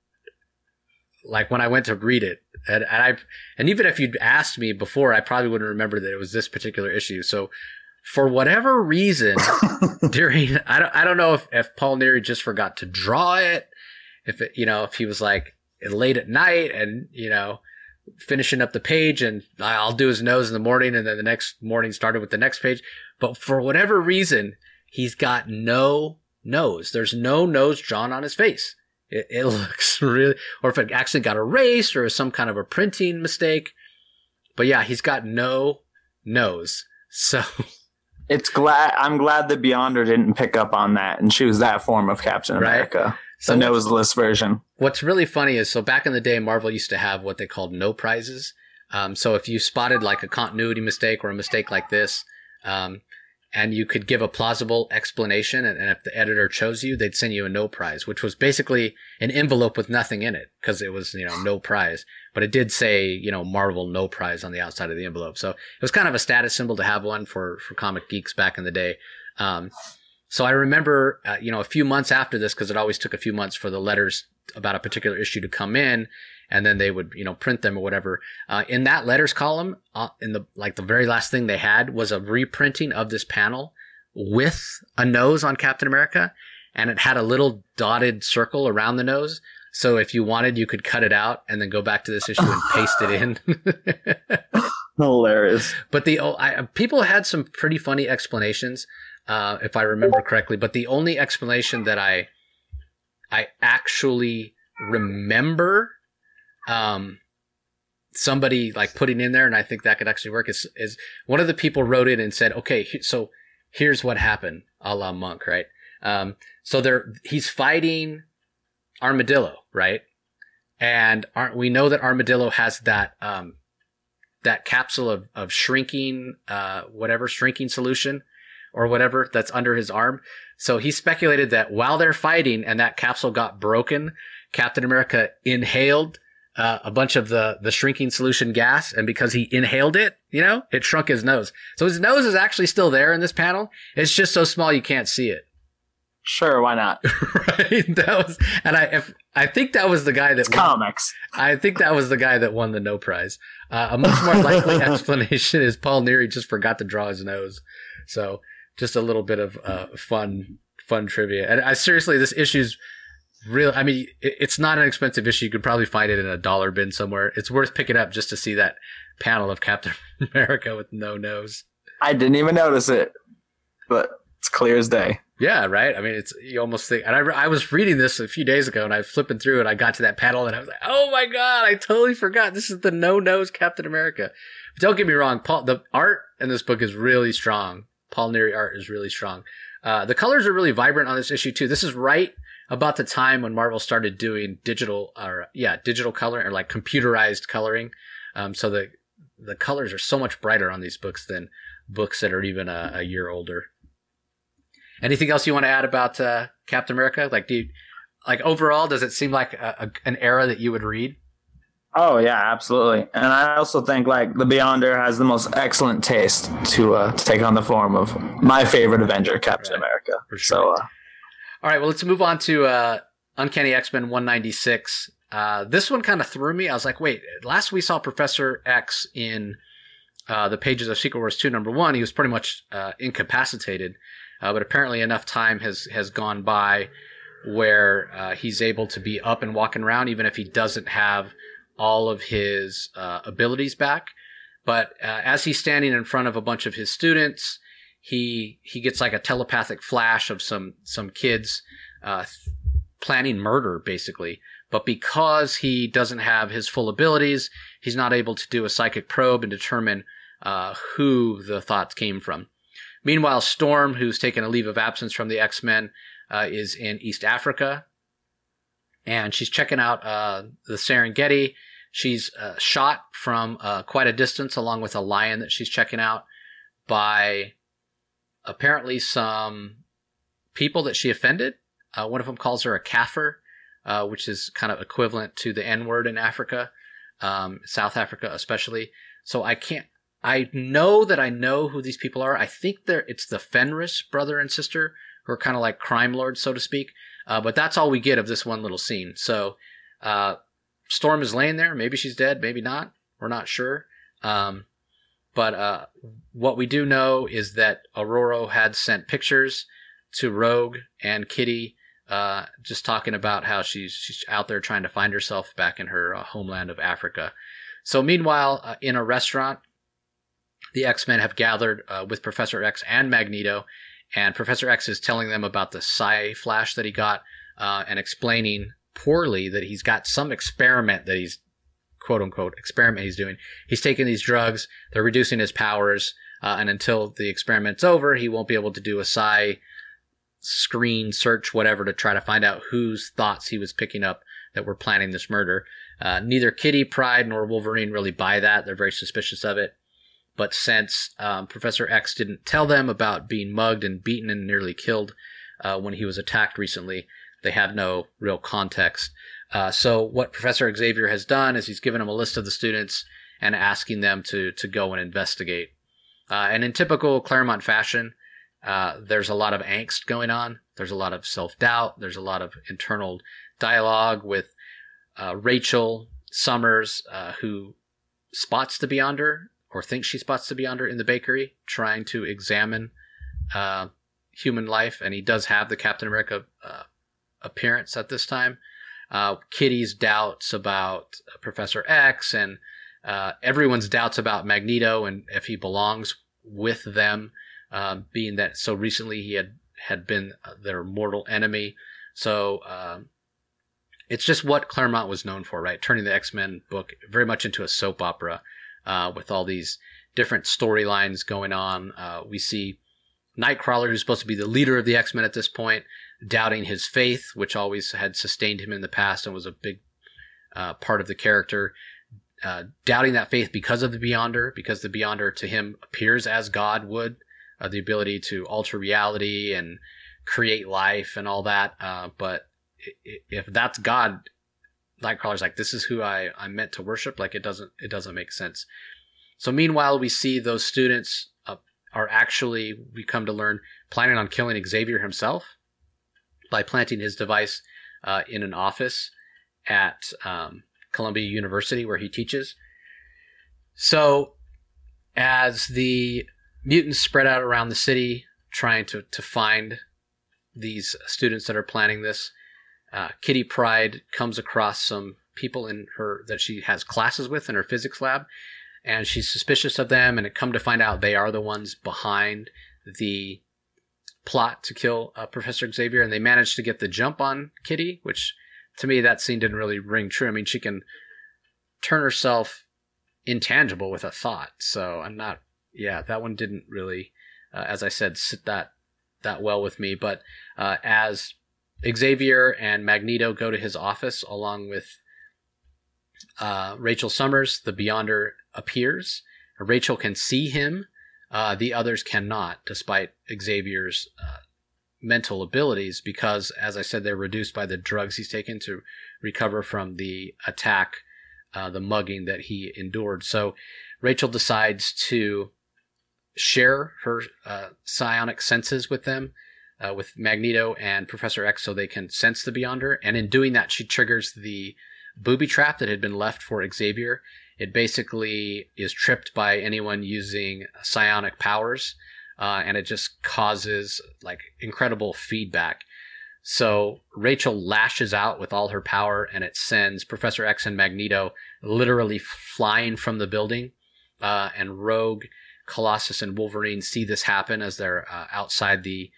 I went to read it, and even if you'd asked me before, I probably wouldn't remember that it was this particular issue. So for whatever reason, during I don't know if Paul Neary just forgot to draw it, if it, if he was like late at night and finishing up the page and I'll do his nose in the morning and then the next morning started with the next page. But for whatever reason, he's got no nose. There's no nose drawn on his face. It looks really, or if it actually got erased or some kind of a printing mistake. But yeah, he's got no nose. So I'm glad the Beyonder didn't pick up on that and choose that form of Captain America. Right? So the noseless version. What's really funny is, so back in the day, Marvel used to have what they called no prizes. So if you spotted like a continuity mistake or a mistake like this, and you could give a plausible explanation, and if the editor chose you, they'd send you a no prize, which was basically an envelope with nothing in it because it was, no prize. But it did say, Marvel no prize on the outside of the envelope. So it was kind of a status symbol to have one for comic geeks back in the day. So I remember, a few months after this, because it always took a few months for the letters about a particular issue to come in, and then they would, print them or whatever. In that letters column, in the very last thing they had was a reprinting of this panel with a nose on Captain America, and it had a little dotted circle around the nose. So if you wanted, you could cut it out and then go back to this issue and paste it in. Hilarious. But people had some pretty funny explanations. If I remember correctly, but the only explanation that I actually remember, somebody like putting in there, and I think that could actually work, is one of the people wrote in and said, okay, so here's what happened, a la Monk, right? So he's fighting Armadillo, right? And we know that Armadillo has that capsule of shrinking, shrinking solution, or whatever that's under his arm. So he speculated that while they're fighting and that capsule got broken, Captain America inhaled a bunch of the shrinking solution gas. And because he inhaled it, it shrunk his nose. So his nose is actually still there in this panel. It's just so small you can't see it. Sure, why not? Right. I think that was the guy that comics. I think that was the guy that won the no prize. A much more likely explanation is Paul Neary just forgot to draw his nose. So just a little bit of fun trivia. And seriously, this issue's real. I mean, it's not an expensive issue. You could probably find it in a dollar bin somewhere. It's worth picking up just to see that panel of Captain America with no nose. I didn't even notice it, but it's clear as day. Yeah, right? I mean, you almost think, and I was reading this a few days ago and I was flipping through and I got to that panel and I was like, oh my God, I totally forgot. This is the no-nose Captain America. But don't get me wrong, the art in this book is really strong. Paul Neary art is really strong. The colors are really vibrant on this issue too. This is right about the time when Marvel started doing digital coloring, or like computerized coloring. So the colors are so much brighter on these books than books that are even a year older. Anything else you want to add about Captain America? Overall, does it seem like an era that you would read? Oh yeah, absolutely. And I also think the Beyonder has the most excellent taste to take on the form of my favorite Avenger, Captain America. For sure. So, all right, well, let's move on to Uncanny X-Men 196. This one kind of threw me. I was like, wait, last we saw Professor X in the pages of Secret Wars 2 #1, he was pretty much incapacitated. But apparently enough time has gone by where he's able to be up and walking around, even if he doesn't have all of his abilities back. But as he's standing in front of a bunch of his students, he gets like a telepathic flash of some kids planning murder, basically. But because he doesn't have his full abilities, he's not able to do a psychic probe and determine who the thoughts came from. Meanwhile, Storm, who's taken a leave of absence from the X-Men, is in East Africa. And she's checking out the Serengeti. She's shot from quite a distance, along with a lion that she's checking out, by apparently some people that she offended. One of them calls her a Kaffir, which is kind of equivalent to the N-word in Africa, South Africa especially. So I know that I know who these people are. I think it's the Fenris brother and sister, who are kind of like crime lords, so to speak. But that's all we get of this one little scene. So Storm is laying there. Maybe she's dead, maybe not. We're not sure. But But what we do know is that Aurora had sent pictures to Rogue and Kitty, just talking about how she's out there trying to find herself back in her homeland of Africa. So meanwhile, in a restaurant, the X-Men have gathered with Professor X and Magneto, and Professor X is telling them about the psi flash that he got, and explaining poorly that he's got some experiment that he's, quote unquote, experiment he's doing. He's taking these drugs, they're reducing his powers, and until the experiment's over, he won't be able to do a psi screen search, whatever, to try to find out whose thoughts he was picking up that were planning this murder. Neither Kitty Pryde nor Wolverine really buy that. They're very suspicious of it. But since Professor X didn't tell them about being mugged and beaten and nearly killed when he was attacked recently, they have no real context. So what Professor Xavier has done is he's given them a list of the students and asking them to go and investigate. And in typical Claremont fashion, there's a lot of angst going on. There's a lot of self-doubt. There's a lot of internal dialogue with Rachel Summers, who spots the Beyonder, or thinks she spots the Beyonder in the bakery, trying to examine human life. And he does have the Captain America appearance at this time. Kitty's doubts about Professor X, and everyone's doubts about Magneto and if he belongs with them, being that so recently he had been their mortal enemy. So it's just what Claremont was known for, right? Turning the X-Men book very much into a soap opera, with all these different storylines going on. We see Nightcrawler, who's supposed to be the leader of the X-Men at this point, doubting his faith, which always had sustained him in the past and was a big part of the character. Doubting that faith because of the Beyonder, because the Beyonder to him appears as God would, the ability to alter reality and create life and all that. But if that's God, Nightcrawler's like, this is who I'm meant to worship. Like, it doesn't make sense. So meanwhile, we see those students are actually, we come to learn, planning on killing Xavier himself by planting his device in an office at Columbia University where he teaches. So as the mutants spread out around the city trying to find these students that are planning this, Kitty Pryde comes across some people that she has classes with in her physics lab, and she's suspicious of them, and it come to find out they are the ones behind the plot to kill Professor Xavier, and they managed to get the jump on Kitty, which to me that scene didn't really ring true. I mean, she can turn herself intangible with a thought, so that one didn't really, as I said, sit that well with me. But as Xavier and Magneto go to his office along with Rachel Summers, the Beyonder appears. Rachel can see him. The others cannot, despite Xavier's mental abilities, because, as I said, they're reduced by the drugs he's taken to recover from the attack, the mugging that he endured. So Rachel decides to share her psionic senses with them, with Magneto and Professor X, so they can sense the Beyonder. And in doing that, she triggers the booby trap that had been left for Xavier. It basically is tripped by anyone using psionic powers, and it just causes like incredible feedback. So Rachel lashes out with all her power, and it sends Professor X and Magneto literally flying from the building. And Rogue, Colossus, and Wolverine see this happen as they're outside the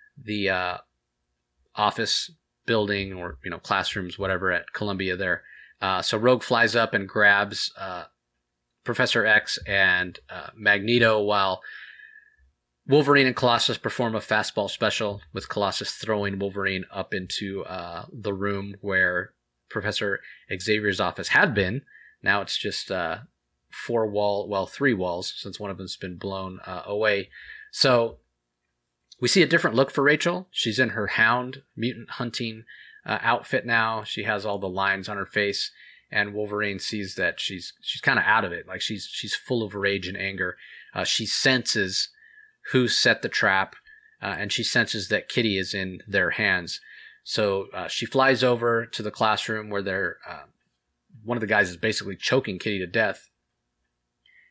office building, or classrooms, whatever, at Columbia there. So Rogue flies up and grabs Professor X and Magneto, while Wolverine and Colossus perform a fastball special, with Colossus throwing Wolverine up into the room where Professor Xavier's office had been. Now it's just 3 walls, since one of them's been blown away. So we see a different look for Rachel. She's in her Hound mutant hunting outfit now. She has all the lines on her face, and Wolverine sees that she's kind of out of it. Like she's full of rage and anger. She senses who set the trap, and she senses that Kitty is in their hands. So she flies over to the classroom where one of the guys is basically choking Kitty to death.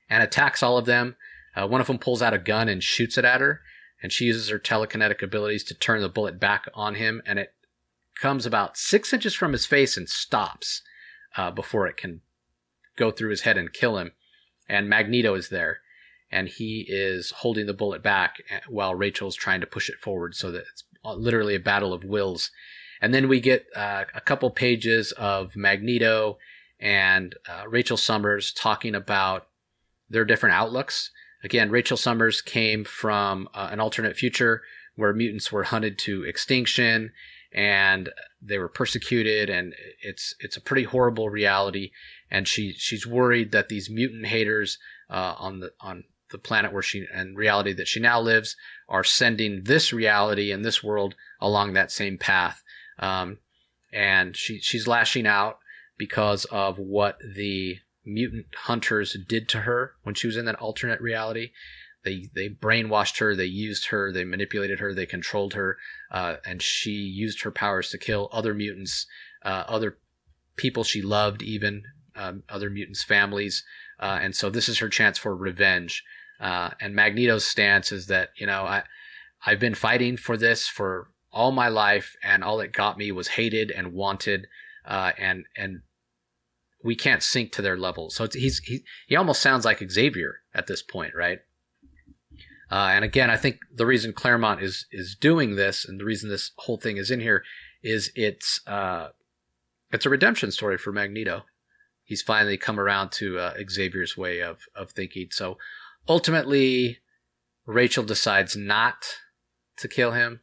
and attacks all of them. One of them pulls out a gun and shoots it at her, and she uses her telekinetic abilities to turn the bullet back on him, and it comes about 6 inches from his face and stops before it can go through his head and kill him. And Magneto is there, and he is holding the bullet back while Rachel's trying to push it forward, so that it's literally a battle of wills. And then we get a couple pages of Magneto and Rachel Summers talking about their different outlooks. Again, Rachel Summers came from an alternate future where mutants were hunted to extinction and they were persecuted, and it's a pretty horrible reality. And she's worried that these mutant haters on the planet where she and reality that she now lives are sending this reality and this world along that same path. And she's lashing out because of what the mutant hunters did to her when she was in that alternate reality. They brainwashed her, they used her, they manipulated her, they controlled her, and she used her powers to kill other mutants, other people she loved, even other mutants' families. And so this is her chance for revenge. And Magneto's stance is that, I've been fighting for this for all my life, and all it got me was hated and wanted, and we can't sink to their level. So he almost sounds like Xavier at this point, right? And again, I think the reason Claremont is doing this, and the reason this whole thing is in here, is it's a redemption story for Magneto. He's finally come around to Xavier's way of thinking. So ultimately, Rachel decides not to kill him.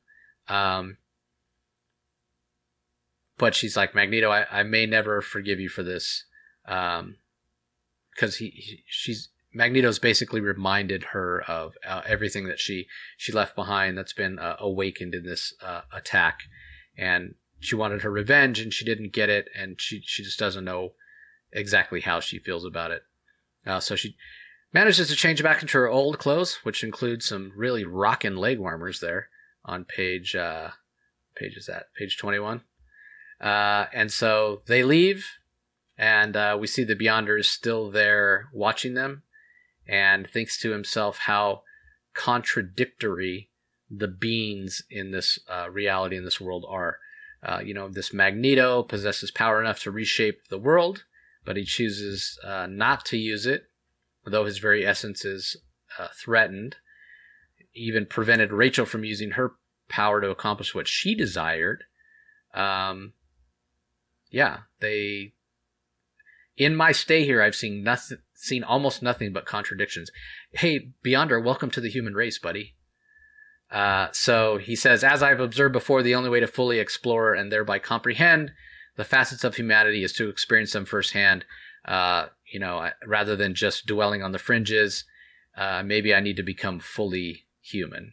But she's like, Magneto, I may never forgive you for this. Because Magneto's basically reminded her of everything that she left behind that's been awakened in this attack. And she wanted her revenge, and she didn't get it, and she just doesn't know exactly how she feels about it. So she manages to change back into her old clothes, which includes some really rockin' leg warmers there on page 21. And so they leave, and we see the Beyonder still there watching them, and thinks to himself how contradictory the beings in this reality, in this world are. This Magneto possesses power enough to reshape the world, but he chooses not to use it, though his very essence is threatened. Even prevented Rachel from using her power to accomplish what she desired. In my stay here, I've seen almost nothing but contradictions. Hey, Beyonder, welcome to the human race, buddy. So he says, as I've observed before, the only way to fully explore and thereby comprehend the facets of humanity is to experience them firsthand, rather than just dwelling on the fringes. Maybe I need to become fully human.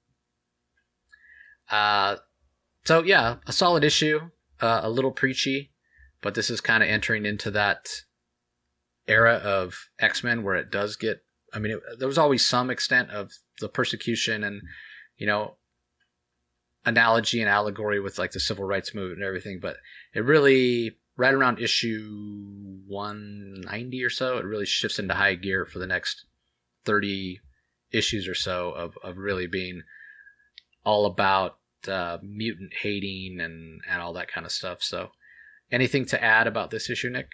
A solid issue, a little preachy, but this is kind of entering into that era of X-Men where it does get, there was always some extent of the persecution and, analogy and allegory with like the civil rights movement and everything, but it really, right around issue 190 or so, it really shifts into high gear for the next 30 issues or so of really being all about mutant hating and all that kind of stuff. So anything to add about this issue, Nick?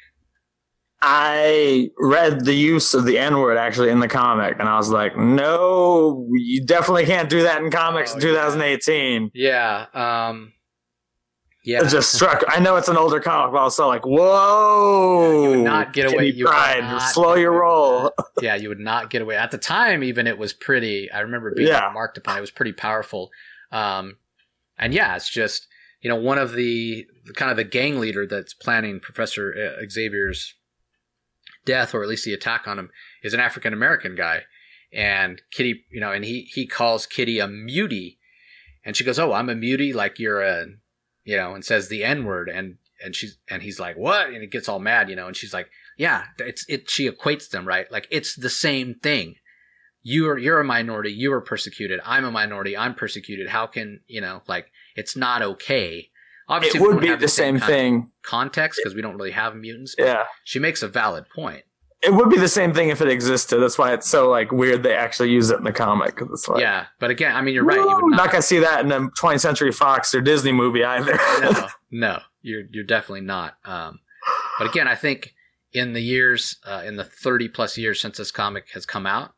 I read the use of the N-word actually in the comic, and I was like, no, you definitely can't do that in comics in 2018. Yeah. It just struck. I know it's an older comic, but I was so like, whoa. You would not get away. You pride. Slow your roll. Yeah, you would not get away. At the time, even, it was pretty, I remember being remarked upon. It was pretty powerful. And yeah, it's just, one of the kind of the gang leader that's planning Professor Xavier's death, or at least the attack on him, is an African American guy. And Kitty, and he calls Kitty a mutie, and she goes, "Oh, I'm a mutie, like you're a," and says the N-word, and he's like, "What?" And he gets all mad, and she's like, "Yeah, she equates them, right? Like it's the same thing. You're a minority, you were persecuted. I'm a minority, I'm persecuted. How can, like it's not okay." Obviously, it would be the same thing. Context, because we don't really have mutants. But she makes a valid point. It would be the same thing if it existed. That's why it's so like weird they actually use it in the comic. It's like, yeah, but again, I mean, you're right. You would not gonna see that in a 20th Century Fox or Disney movie either. No, you're definitely not. But again, I think in the years, in the 30 plus years since this comic has come out,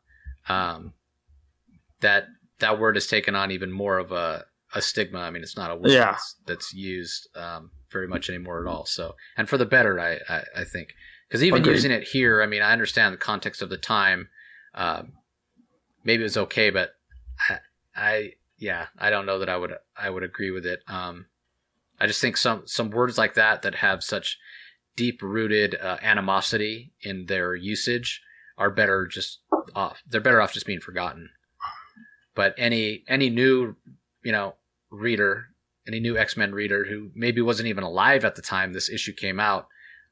that word has taken on even more of a stigma. I mean, it's not a word that's used very much anymore at all. So, and for the better, I think. Because even using it here, I mean, I understand the context of the time. Maybe it was okay, but I don't know that I would agree with it. I just think some words like that have such deep rooted animosity in their usage are better just off. They're better off just being forgotten. But any new reader, any new X-Men reader who maybe wasn't even alive at the time this issue came out,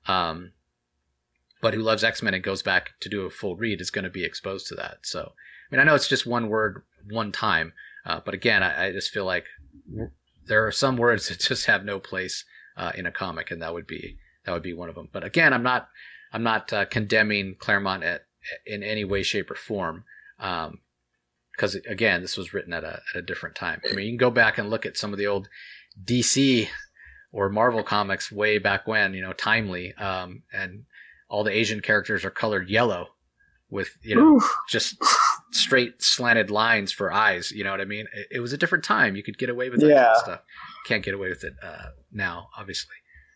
but who loves X-Men and goes back to do a full read is going to be exposed to that. So, I mean, I know it's just one word, one time, but again, I just feel like there are some words that just have no place in a comic, and that would be one of them. But again, I'm not condemning Claremont in any way, shape, or form, because again, this was written at a different time. I mean, you can go back and look at some of the old DC or Marvel comics way back when, Timely, and all the Asian characters are colored yellow with, just straight slanted lines for eyes. You know what I mean? It was a different time. You could get away with that kind of stuff. Can't get away with it now, obviously.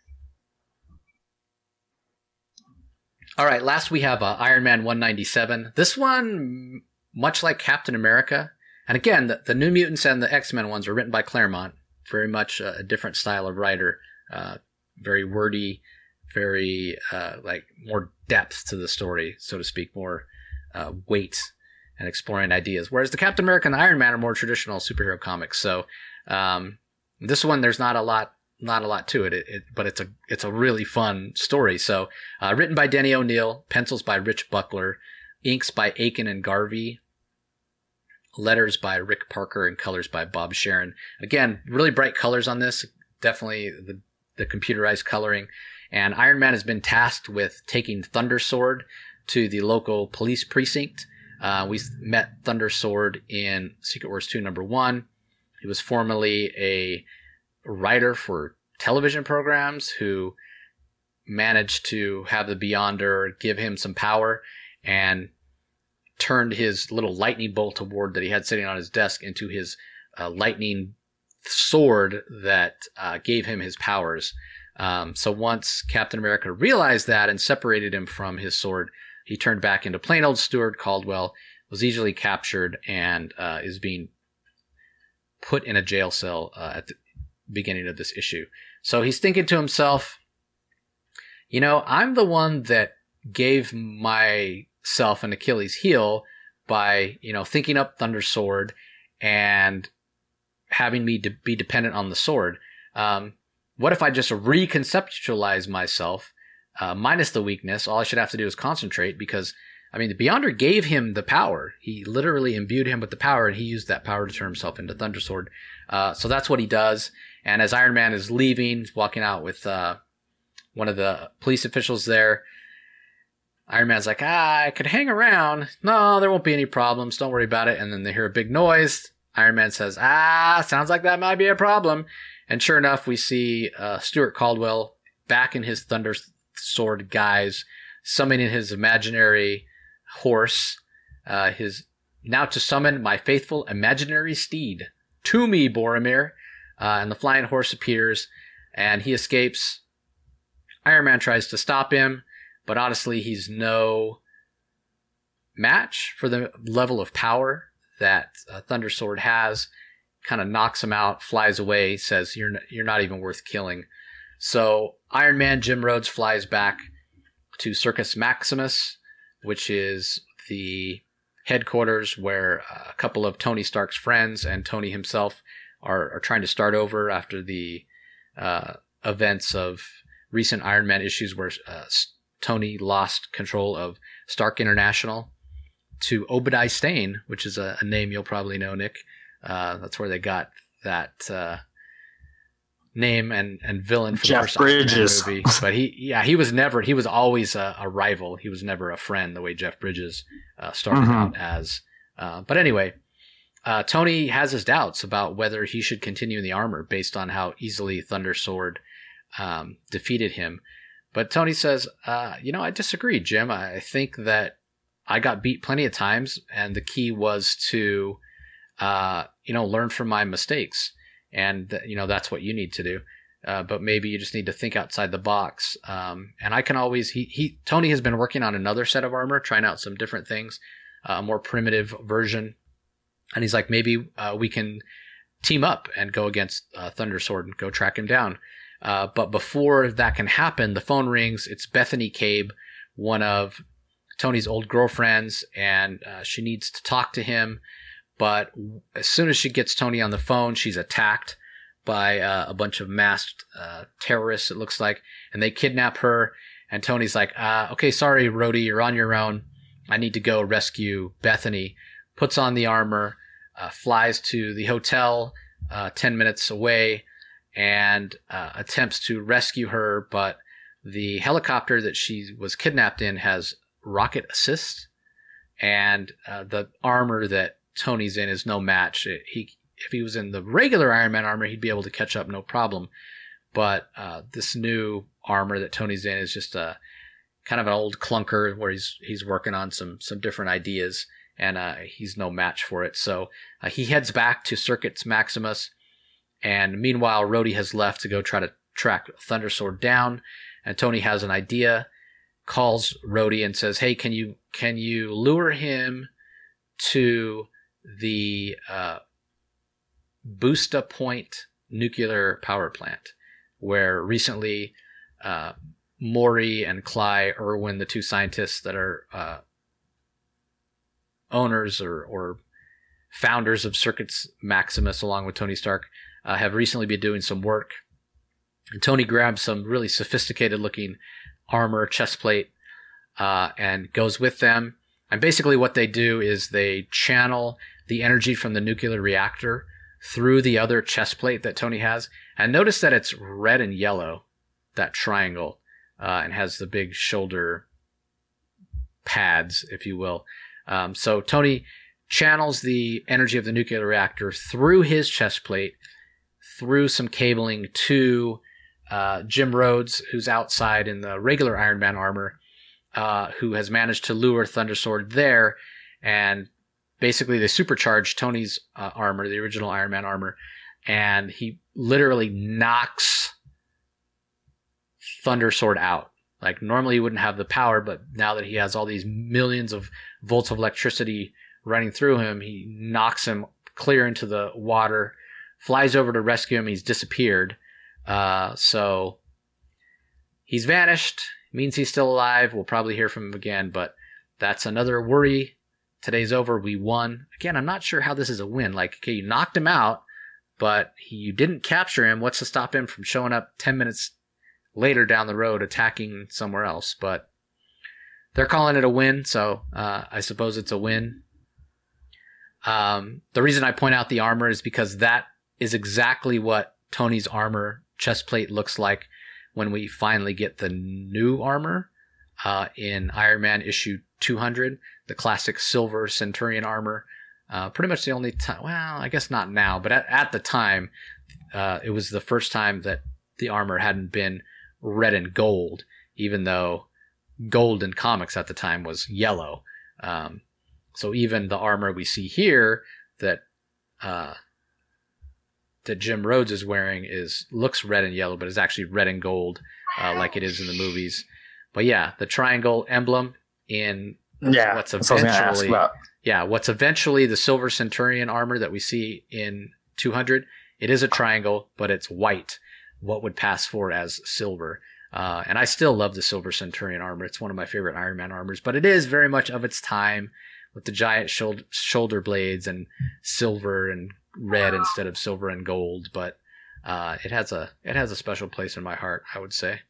All right, last we have Iron Man 197. This one, much like Captain America, and again, the New Mutants and the X-Men ones were written by Claremont. Very much a different style of writer, very wordy, very like more depth to the story, so to speak, more weight and exploring ideas. Whereas the Captain America and the Iron Man are more traditional superhero comics. So this one, there's not a lot to it, but it's a really fun story. So written by Denny O'Neil, pencils by Rich Buckler, inks by Aiken and Garvey, letters by Rick Parker, and colors by Bob Sharon. Again, really bright colors on this, definitely the computerized coloring. And Iron Man has been tasked with taking Thunder Sword to the local police precinct. We met Thunder Sword in Secret Wars 2 #1. He was formerly a writer for television programs who managed to have the Beyonder give him some power and turned his little lightning bolt award that he had sitting on his desk into his lightning sword that gave him his powers. So once Captain America realized that and separated him from his sword, he turned back into plain old Stuart Caldwell, was easily captured, and is being put in a jail cell at the beginning of this issue. So he's thinking to himself, I'm the one that gave myself an Achilles heel by, thinking up Thunder Sword and having me be dependent on the sword. What if I just reconceptualize myself, minus the weakness? All I should have to do is concentrate, because, the Beyonder gave him the power. He literally imbued him with the power, and he used that power to turn himself into Thunder Sword. So that's what he does. And as Iron Man is leaving, he's walking out with one of the police officials there. Iron Man's like, I could hang around. No, there won't be any problems. Don't worry about it. And then they hear a big noise. Iron Man says, sounds like that might be a problem. And sure enough, we see Stuart Caldwell back in his Thunder Sword guise, summoning his imaginary horse, now to summon my faithful imaginary steed. To me, Boromir. And the flying horse appears, and he escapes. Iron Man tries to stop him, but honestly, he's no match for the level of power that Thunder Sword has. Kind of knocks him out, flies away, says, you're not even worth killing. So Iron Man Jim Rhodes flies back to Circus Maximus, which is the headquarters where a couple of Tony Stark's friends and Tony himself are trying to start over after the events of recent Iron Man issues where Tony lost control of Stark International to Obadiah Stane, which is a name you'll probably know, Nick. That's where they got that name and villain for Jeff the first Bridges Iron Man movie, but he was always a rival. He was never a friend the way Jeff Bridges started out as. But anyway, Tony has his doubts about whether he should continue in the armor based on how easily Thunder Sword defeated him. But Tony says, I disagree, Jim. I think that I got beat plenty of times, and the key was to, learn from my mistakes. And, that's what you need to do. But maybe you just need to think outside the box. And I can always, Tony has been working on another set of armor, trying out some different things, a more primitive version. And he's like, maybe we can team up and go against Thunder Sword and go track him down. But before that can happen, the phone rings. It's Bethany Cabe, one of Tony's old girlfriends, and she needs to talk to him. But as soon as she gets Tony on the phone, she's attacked by a bunch of masked terrorists, it looks like, and they kidnap her. And Tony's like, okay, sorry, Rhodey, you're on your own. I need to go rescue Bethany. Puts on the armor, flies to the hotel 10 minutes away, and attempts to rescue her, but the helicopter that she was kidnapped in has rocket assist, and the armor that Tony's in is no match. If he was in the regular Iron Man armor, he'd be able to catch up no problem. But this new armor that Tony's in is just a kind of an old clunker where he's working on some different ideas, and he's no match for it. So he heads back to Circuits Maximus, and meanwhile, Rhodey has left to go try to track Thunder Sword down, and Tony has an idea, calls Rhodey and says, hey, can you lure him to the Busta Point nuclear power plant, where recently Maury and Cly Irwin, the two scientists that are owners or founders of Circuits Maximus, along with Tony Stark, have recently been doing some work. And Tony grabs some really sophisticated looking armor, chest plate, and goes with them. And basically what they do is they channel the energy from the nuclear reactor through the other chest plate that Tony has. And notice that it's red and yellow, that triangle, and has the big shoulder pads, if you will. So Tony channels the energy of the nuclear reactor through his chest plate, through some cabling to Jim Rhodes, who's outside in the regular Iron Man armor, who has managed to lure Thunder Sword there. And basically they supercharge Tony's armor, the original Iron Man armor, and he literally knocks Thunder Sword out. Like, normally he wouldn't have the power, but now that he has all these millions of volts of electricity running through him, he knocks him clear into the water, flies over to rescue him. He's disappeared. So he's vanished. Means he's still alive. We'll probably hear from him again, but that's another worry. Today's over. We won. Again, I'm not sure how this is a win. Like, okay, you knocked him out, but you didn't capture him. What's to stop him from showing up 10 minutes later down the road attacking somewhere else? But they're calling it a win, so I suppose it's a win. The reason I point out the armor is because that is exactly what Tony's armor chest plate looks like when we finally get the new armor in Iron Man issue 200, the classic silver Centurion armor. Pretty much the only time, well, I guess not now, but at the time, it was the first time that the armor hadn't been red and gold, even though gold in comics at the time was yellow. So even the armor we see here that Jim Rhodes is wearing looks red and yellow, but is actually red and gold, like it is in the movies. But yeah, the triangle emblem in what's eventually the Silver Centurion armor that we see in 200. It is a triangle, but it's white, what would pass for as silver. And I still love the Silver Centurion armor. It's one of my favorite Iron Man armors, but it is very much of its time with the giant shoulder blades and silver and red instead of silver and gold. But it has a special place in my heart, I would say.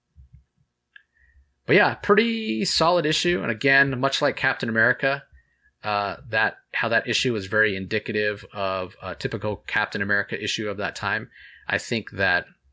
But yeah, pretty solid issue. And again, much like Captain America, how that issue was very indicative of a typical Captain America issue of that time. I think that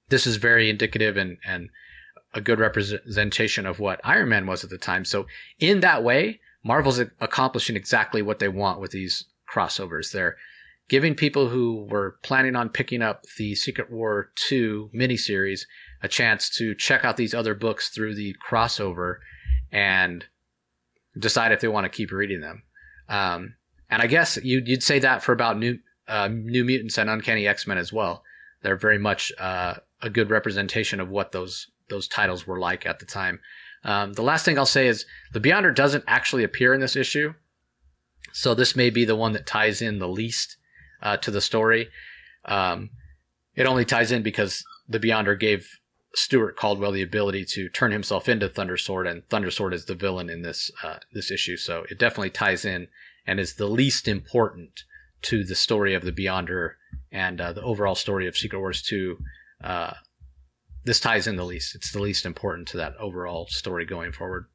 this is very indicative and a good representation of what Iron Man was at the time. So in that way, Marvel's accomplishing exactly what they want with these crossovers. They're giving people who were planning on picking up the Secret War 2 miniseries a chance to check out these other books through the crossover and decide if they want to keep reading them. And I guess you'd say that for about New Mutants and Uncanny X-Men as well. They're very much a good representation of what those titles were like at the time. The last thing I'll say is the Beyonder doesn't actually appear in this issue, so this may be the one that ties in the least to the story. It only ties in because the Beyonder gave Stuart Caldwell the ability to turn himself into Thundersword, and Thundersword is the villain in this issue. So it definitely ties in and is the least important to the story of the Beyonder and the overall story of Secret Wars 2. This ties in the least. It's the least important to that overall story going forward.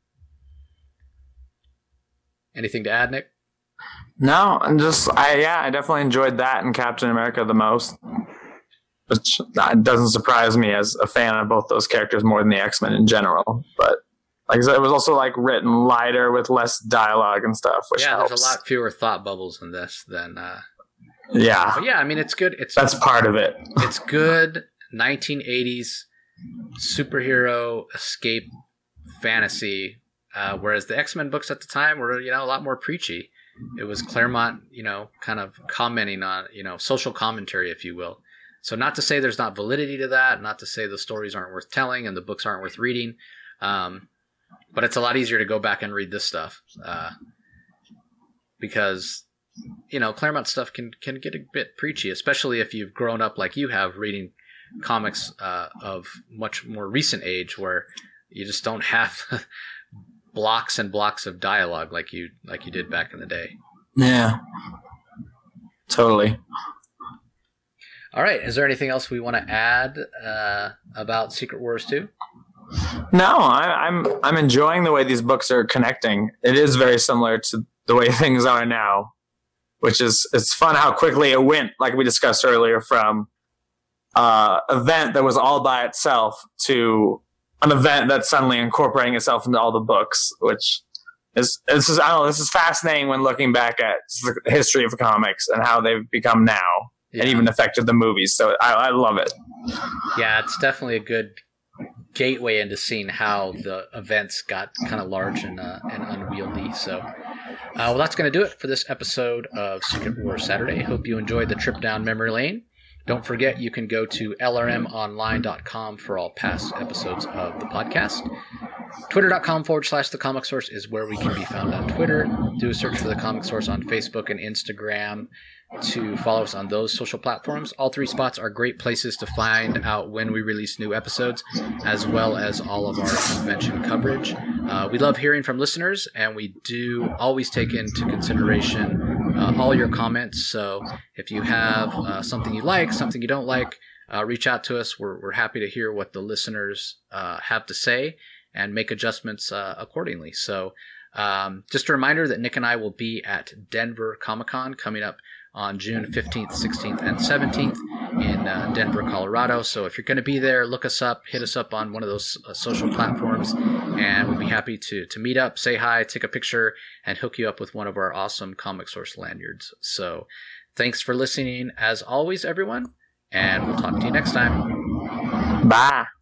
Anything to add, Nick? No, and I definitely enjoyed that and Captain America the most. Which doesn't surprise me as a fan of both those characters more than the X-Men in general. But like I said, it was also like written lighter with less dialogue and stuff, which helps. There's a lot fewer thought bubbles in this than. Yeah. But yeah, I mean, it's good. That's part of it. It's good 1980s superhero escape fantasy, whereas the X-Men books at the time were, a lot more preachy. It was Claremont, kind of commenting on, social commentary, if you will. So not to say there's not validity to that, not to say the stories aren't worth telling and the books aren't worth reading, but it's a lot easier to go back and read this stuff because, Claremont stuff can get a bit preachy, especially if you've grown up like you have reading comics of much more recent age where you just don't have blocks and blocks of dialogue like you did back in the day. Yeah, totally. All right. Is there anything else we want to add about Secret Wars 2? No, I'm enjoying the way these books are connecting. It is very similar to the way things are now, which is it's fun how quickly it went, like we discussed earlier, from event that was all by itself to an event that's suddenly incorporating itself into all the books, which is this is fascinating when looking back at the history of comics and how they've become now. Yeah. And even affected the movies, so I love it. Yeah, it's definitely a good gateway into seeing how the events got kind of large and unwieldy. So, well, that's going to do it for this episode of Secret Wars Saturday. Hope you enjoyed the trip down memory lane. Don't forget, you can go to lrmonline.com for all past episodes of the podcast. Twitter.com/The Comic Source is where we can be found on Twitter. Do a search for The Comic Source on Facebook and Instagram to follow us on those social platforms. All three spots are great places to find out when we release new episodes, as well as all of our convention coverage. We love hearing from listeners, and we do always take into consideration all your comments. So if you have something you like, something you don't like, reach out to us. We're happy to hear what the listeners have to say and make adjustments accordingly. So just a reminder that Nick and I will be at Denver Comic-Con coming up on June 15th, 16th, and 17th in Denver, Colorado. So if you're going to be there, look us up, hit us up on one of those social platforms, and we'll be happy to meet up, say hi, take a picture, and hook you up with one of our awesome Comic Source lanyards. So thanks for listening, as always, everyone, and we'll talk to you next time. Bye.